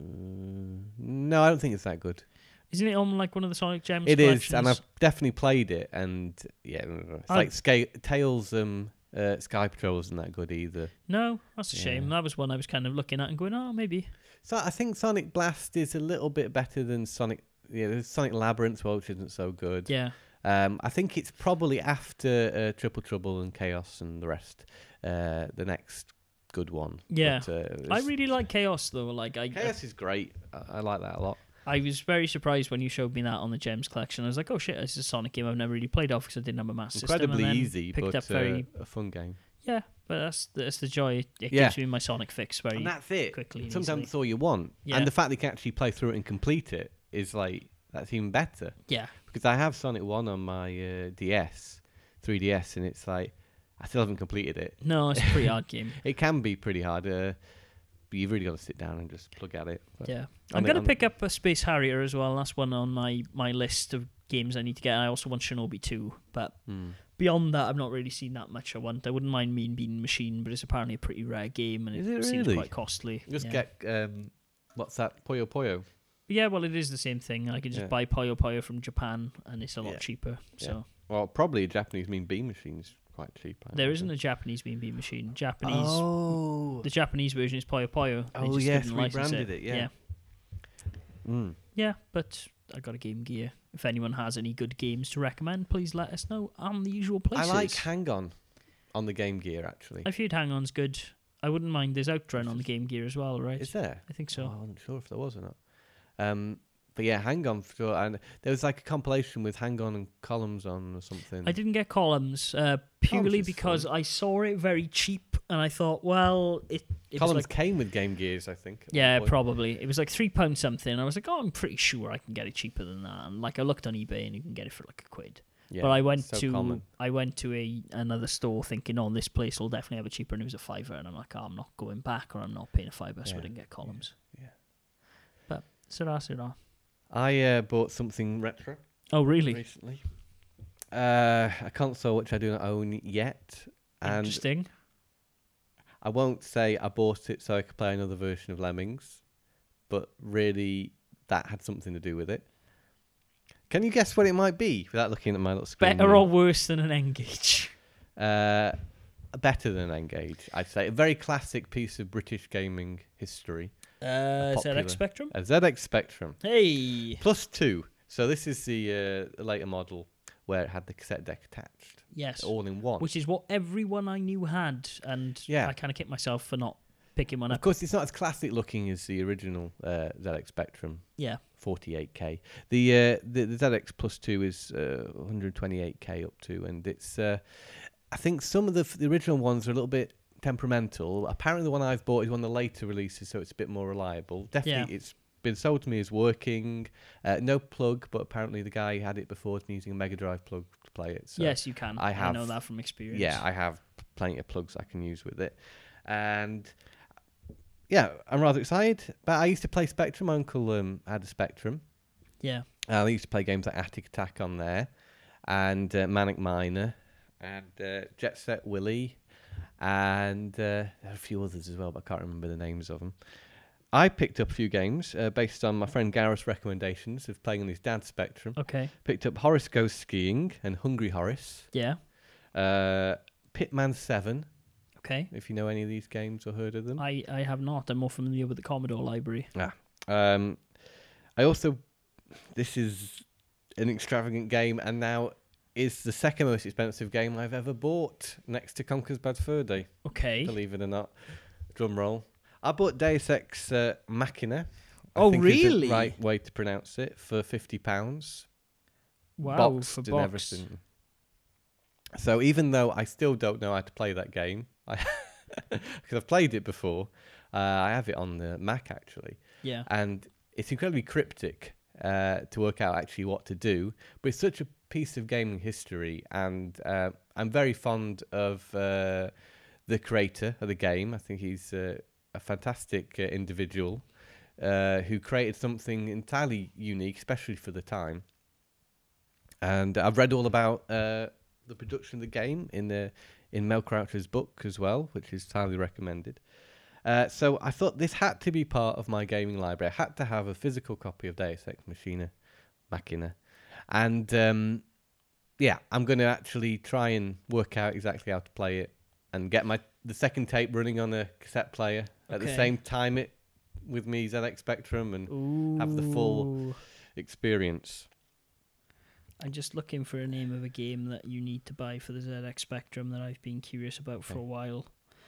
Mm, no, I don't think it's that good. Isn't it on like one of the Sonic Gems? It is, collections? and I've definitely played it, and yeah, it's I- like Sca- Tails, um, uh, Sky Patrol isn't that good either. No, that's a shame. Yeah. That was one I was kind of looking at and going, oh, maybe. So I think Sonic Blast is a little bit better than Sonic. Yeah, there's Sonic Labyrinth, well, which isn't so good. Yeah. Um, I think it's probably after uh, Triple Trouble and Chaos and the rest, uh, the next good one. Yeah. But, uh, I it's- really like Chaos, though. Like I, Chaos is great. I, I like that a lot. I was very surprised when you showed me that on the Gems collection. I was like, oh shit, this is a Sonic game I've never really played off because I didn't have a Master Incredibly System. And then easy, picked but up very uh, a fun game. yeah. But that's that's the joy. It Yeah. gives me my Sonic fix very And that's it. quickly. And Sometimes easily. that's all you want. Yeah. And the fact that you can actually play through it and complete it is like, that's even better. Yeah. Because I have Sonic one on my uh, D S, three D S, and it's like, I still haven't completed it. No, it's a pretty hard game. It can be pretty hard, uh, but you've really got to sit down and just plug at it. But Yeah. on I'm the- gonna on- pick up a Space Harrier as well. That's one on my, my list of games I need to get. I also want Shinobi two, but Hmm. beyond that, I've not really seen that much I want. I wouldn't mind Mean Bean Machine, but it's apparently a pretty rare game and it, Is it seems really? quite costly. Just yeah. get, um, what's that, Puyo Puyo? Yeah, well, it is the same thing. I can just Yeah. buy Puyo Puyo from Japan, and it's a lot Yeah. cheaper. So Well, probably a Japanese Mean Bean machine's quite cheap. I there imagine. isn't a Japanese Mean Bean Machine. Japanese, Oh. the Japanese version is Puyo Puyo. They Oh, just yes, didn't license rebranded it, yeah. yeah, Mm. yeah. But I got a Game Gear. If anyone has any good games to recommend, please let us know on the usual I places. like Hang On on the Game Gear, actually. I've heard Hang On's good. I wouldn't mind. There's Outrun on the Game Gear as well, right? Is there? I think so. Oh, I wasn't sure if there was or not. Um, but yeah, Hang On for sure. And there was like a compilation with Hang On and Columns on or something. I didn't get Columns uh, purely is because fun. I saw it very cheap, and I thought, well, it, it was Columns like, came with Game Gears, I think. at one yeah, point. probably. It was like three pounds something. And I was like, oh, I'm pretty sure I can get it cheaper than that. And like I looked on eBay, and you can get it for like a quid. Yeah, but I went so to common. I went to a another store thinking, oh, this place will definitely have it cheaper, and it was a fiver. And I'm like, oh, I'm not going back, or I'm not paying a fiver, so I Yeah, didn't get Columns. yeah. But sirrah, sirrah. I uh, bought something retro Oh, really? recently. Uh, a console which I do not own yet. And Interesting. I won't say I bought it so I could play another version of Lemmings, but really that had something to do with it. Can you guess what it might be without looking at my little screen? Better here? or worse than an N-Gage? Uh, better than N-Gage, I'd say. A very classic piece of British gaming history. Uh, is that Popular. X Spectrum? A Z X Spectrum. Hey. Plus two. So this is the uh, later model where it had the cassette deck attached. Yes. All in one. Which is what everyone I knew had, and Yeah. I kind of kicked myself for not picking one Of up. course, it's not as classic looking as the original uh, Z X Spectrum. Yeah. forty-eight K. The uh, the, the Z X Plus two is uh, one twenty-eight K up to, and it's. Uh, I think some of the f- the original ones are a little bit temperamental. Apparently, the one I've bought is one of the later releases, so it's a bit more reliable. Definitely, it's been sold to me as working. Uh, no plug, but apparently the guy who had it before has been using a Mega Drive plug to play it. So Yes, you can. I I, have- know that from experience. yeah, I have plenty of plugs I can use with it, and. Yeah, I'm rather excited. But I used to play Spectrum. My uncle um, had a Spectrum. Yeah. Uh, I used to play games like Attic Attack on there, and uh, Manic Miner, and uh, Jet Set Willy, and uh, there are a few others as well, but I can't remember the names of them. I picked up a few games uh, based on my friend Gareth's recommendations of playing on his dad's Spectrum. Okay. Picked up Horace Goes Skiing and Hungry Horace. Yeah. Uh, Pitman seven, Okay. if you know any of these games or heard of them. I, I have not. I'm more familiar with the Commodore library. Ah. Um, I also, this is an extravagant game, and now is the second most expensive game I've ever bought, next to Conker's Bad Fur Day. Okay. Believe it or not. Drum roll. I bought Deus Ex uh, Machina. I Oh, think is really? the right way to pronounce it, for fifty pounds. Wow. Boxed for and box. everything. So even though I still don't know how to play that game, because I've played it before, uh, I have it on the Mac actually, Yeah. and it's incredibly cryptic uh, to work out actually what to do. But it's such a piece of gaming history, and uh, I'm very fond of uh, the creator of the game. I think he's uh, a fantastic uh, individual uh, who created something entirely unique, especially for the time. And I've read all about uh, the production of the game in the in Mel Croucher's book as well, which is highly recommended. Uh, so I thought this had to be part of my gaming library. I had to have a physical copy of Deus Ex Machina, Machina. And um, yeah, I'm going to actually try and work out exactly how to play it and get my the second tape running on a cassette player at the Okay. same time it with me Z X Spectrum and Ooh. have the full experience. I'm just looking for a name of a game that you need to buy for the Z X Spectrum that I've been curious about for Okay. a while.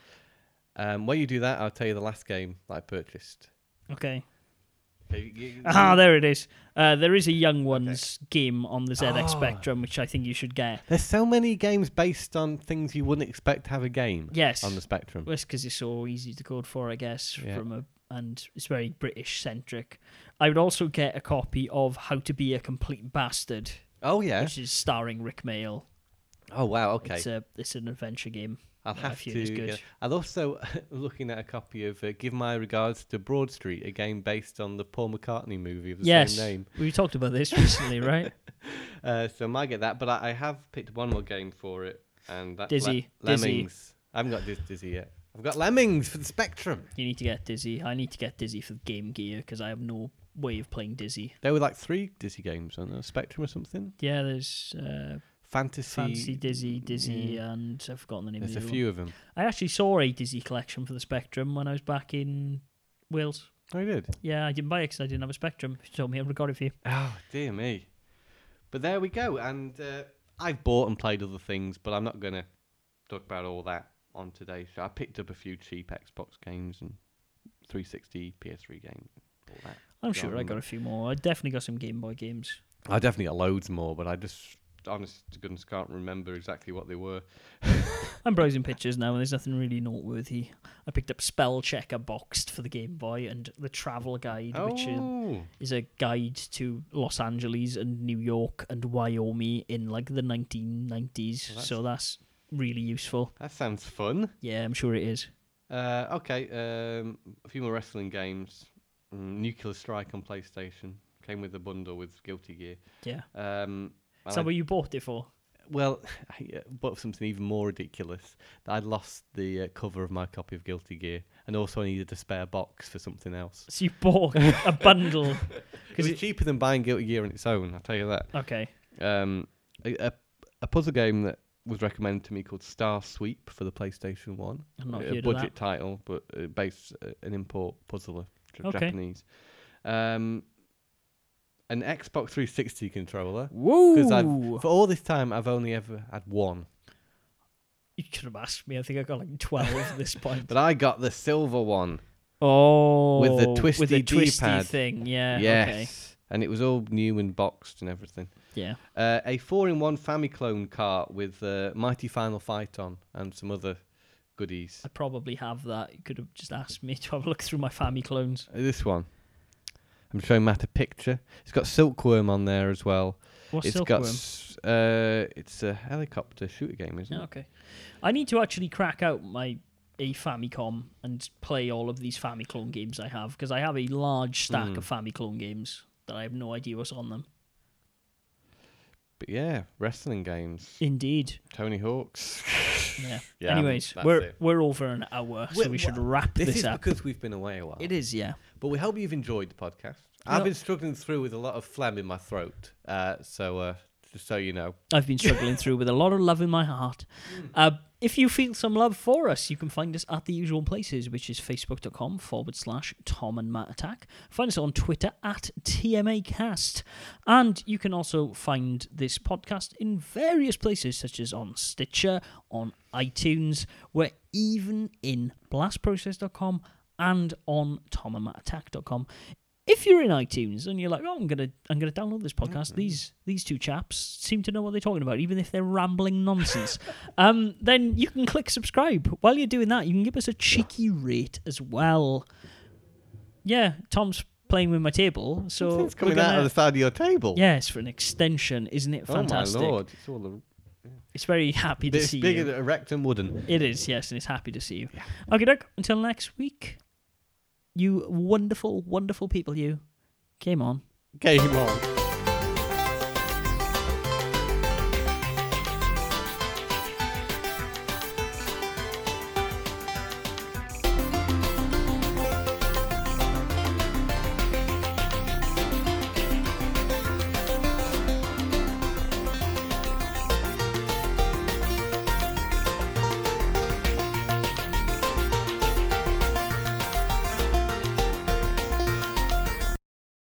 Um, while you do that, I'll tell you the last game that I purchased. Okay. Okay, you- you- Ah, there it is. Uh, there is a Young Ones game on the Z X Oh. Spectrum, which I think you should get. There's so many games based on things you wouldn't expect to have a game Yes. on the Spectrum. Well, it's because it's so easy to code for, I guess, Yeah. from a and it's very British centric. I would also get a copy of How to Be a Complete Bastard, Oh yeah. which is starring Rick Mayall. Oh wow. Okay. It's a it's an adventure game. I'll that I have feel to. is good. Get, I'm also looking at a copy of uh, "Give My Regards to Broad Street," a game based on the Paul McCartney movie of the Yes, same name. we talked about this recently, right? Uh, so I might get that, but I, I have picked one more game for it, and that's Dizzy, Le- Dizzy. Lemmings. I haven't got Diz- Dizzy yet. I've got Lemmings for the Spectrum. You need to get Dizzy. I need to get Dizzy for Game Gear because I have no way of playing Dizzy. There were like three Dizzy games on the Spectrum or something. Yeah, there's uh, Fantasy. Fantasy Dizzy, Dizzy, Yeah. and I've forgotten the name There's a of the few of them. I actually saw a Dizzy collection for the Spectrum when I was back in Wales. Oh, you did? Yeah, I didn't buy it because I didn't have a Spectrum. She told me I would have got it for you. Oh, dear me. But there we go. And uh, I've bought and played other things, but I'm not going to talk about all that on today's show. I picked up a few cheap Xbox games and three sixty P S three games. All that. I'm Don't sure I remember. got a few more. I definitely got some Game Boy games. I definitely got loads more, but I just, honest to goodness, can't remember exactly what they were. I'm browsing pictures now, and there's nothing really noteworthy. I picked up Spell Checker boxed for the Game Boy and the Travel Guide, which is, Oh, is a guide to Los Angeles and New York and Wyoming in like the nineteen nineties. Well, that's- so that's really useful. that sounds fun. Yeah, I'm sure it is. Uh, okay, um, a few more wrestling games. Mm, Nuclear Strike on PlayStation came with a bundle with Guilty Gear. Yeah. Um, Is and that I- what you bought it for? well, I uh, bought something even more ridiculous. That I'd lost the uh, cover of my copy of Guilty Gear, and also I needed a spare box for something else. So you bought a bundle. It Because was cheaper than buying Guilty Gear on its own, I'll tell you that. Okay. Um, a, a, a puzzle game that was recommended to me called Star Sweep for the PlayStation One. I've not a heard of budget that. title, but uh, based uh, an import puzzler, J- Okay. Japanese. Um, an Xbox three sixty controller. Woo! Because I've for all this time I've only ever had one, You could have asked me. I think I got like twelve at this point. but I got the silver one. Oh, With the twisty with the twisty D-pad. thing. Yeah. yes, Okay. and it was all new and boxed and everything. Yeah. Uh, a four-in-one Famiclone cart with uh, Mighty Final Fight on and some other goodies. I probably have that. You could have just asked me to have a look through my Family clones. Uh, This one. I'm showing Matt a picture. It's got Silkworm on there as well. What's It's Silkworm? got s- uh, it's a helicopter shooter game, isn't Yeah, it? okay. I need to actually crack out my a Famicom and play all of these Famiclone games I have because I have a large stack Mm. of Famiclone games that I have no idea what's on them. But yeah, wrestling games. Indeed. Tony Hawk's. Yeah. Yeah, Anyways, that's we're it. we're over an hour, so We're- we should well, wrap This this, is up. because we've been away a while. It is, yeah. But we hope you've enjoyed the podcast. Yeah. I've been struggling through with a lot of phlegm in my throat. Uh, so, uh, just so you know. I've been struggling through with a lot of love in my heart. Uh, if you feel some love for us, you can find us at the usual places, which is facebook.com forward slash Tom and Matt Attack. Find us on Twitter at T M A Cast. And you can also find this podcast in various places, such as on Stitcher, on iTunes. We're even in blast process dot com and on tom and matt attack dot com. If you're in iTunes and you're like, oh, I'm gonna, I'm gonna download this podcast. Mm-hmm. These, these two chaps seem to know what they're talking about, even if they're rambling nonsense. um, then you can click subscribe. While you're doing that, you can give us a cheeky rate as well. Yeah, Tom's playing with my table, so It's coming we're out gonna- of the side of your table. Yes, for an extension, isn't it fantastic? Oh my lord! It's all a, It's very happy to it's see bigger you. than erect and wooden. It is, yes, and it's happy to see you. Okay, Doug. Until next week, you wonderful, wonderful people. You game on. Game on.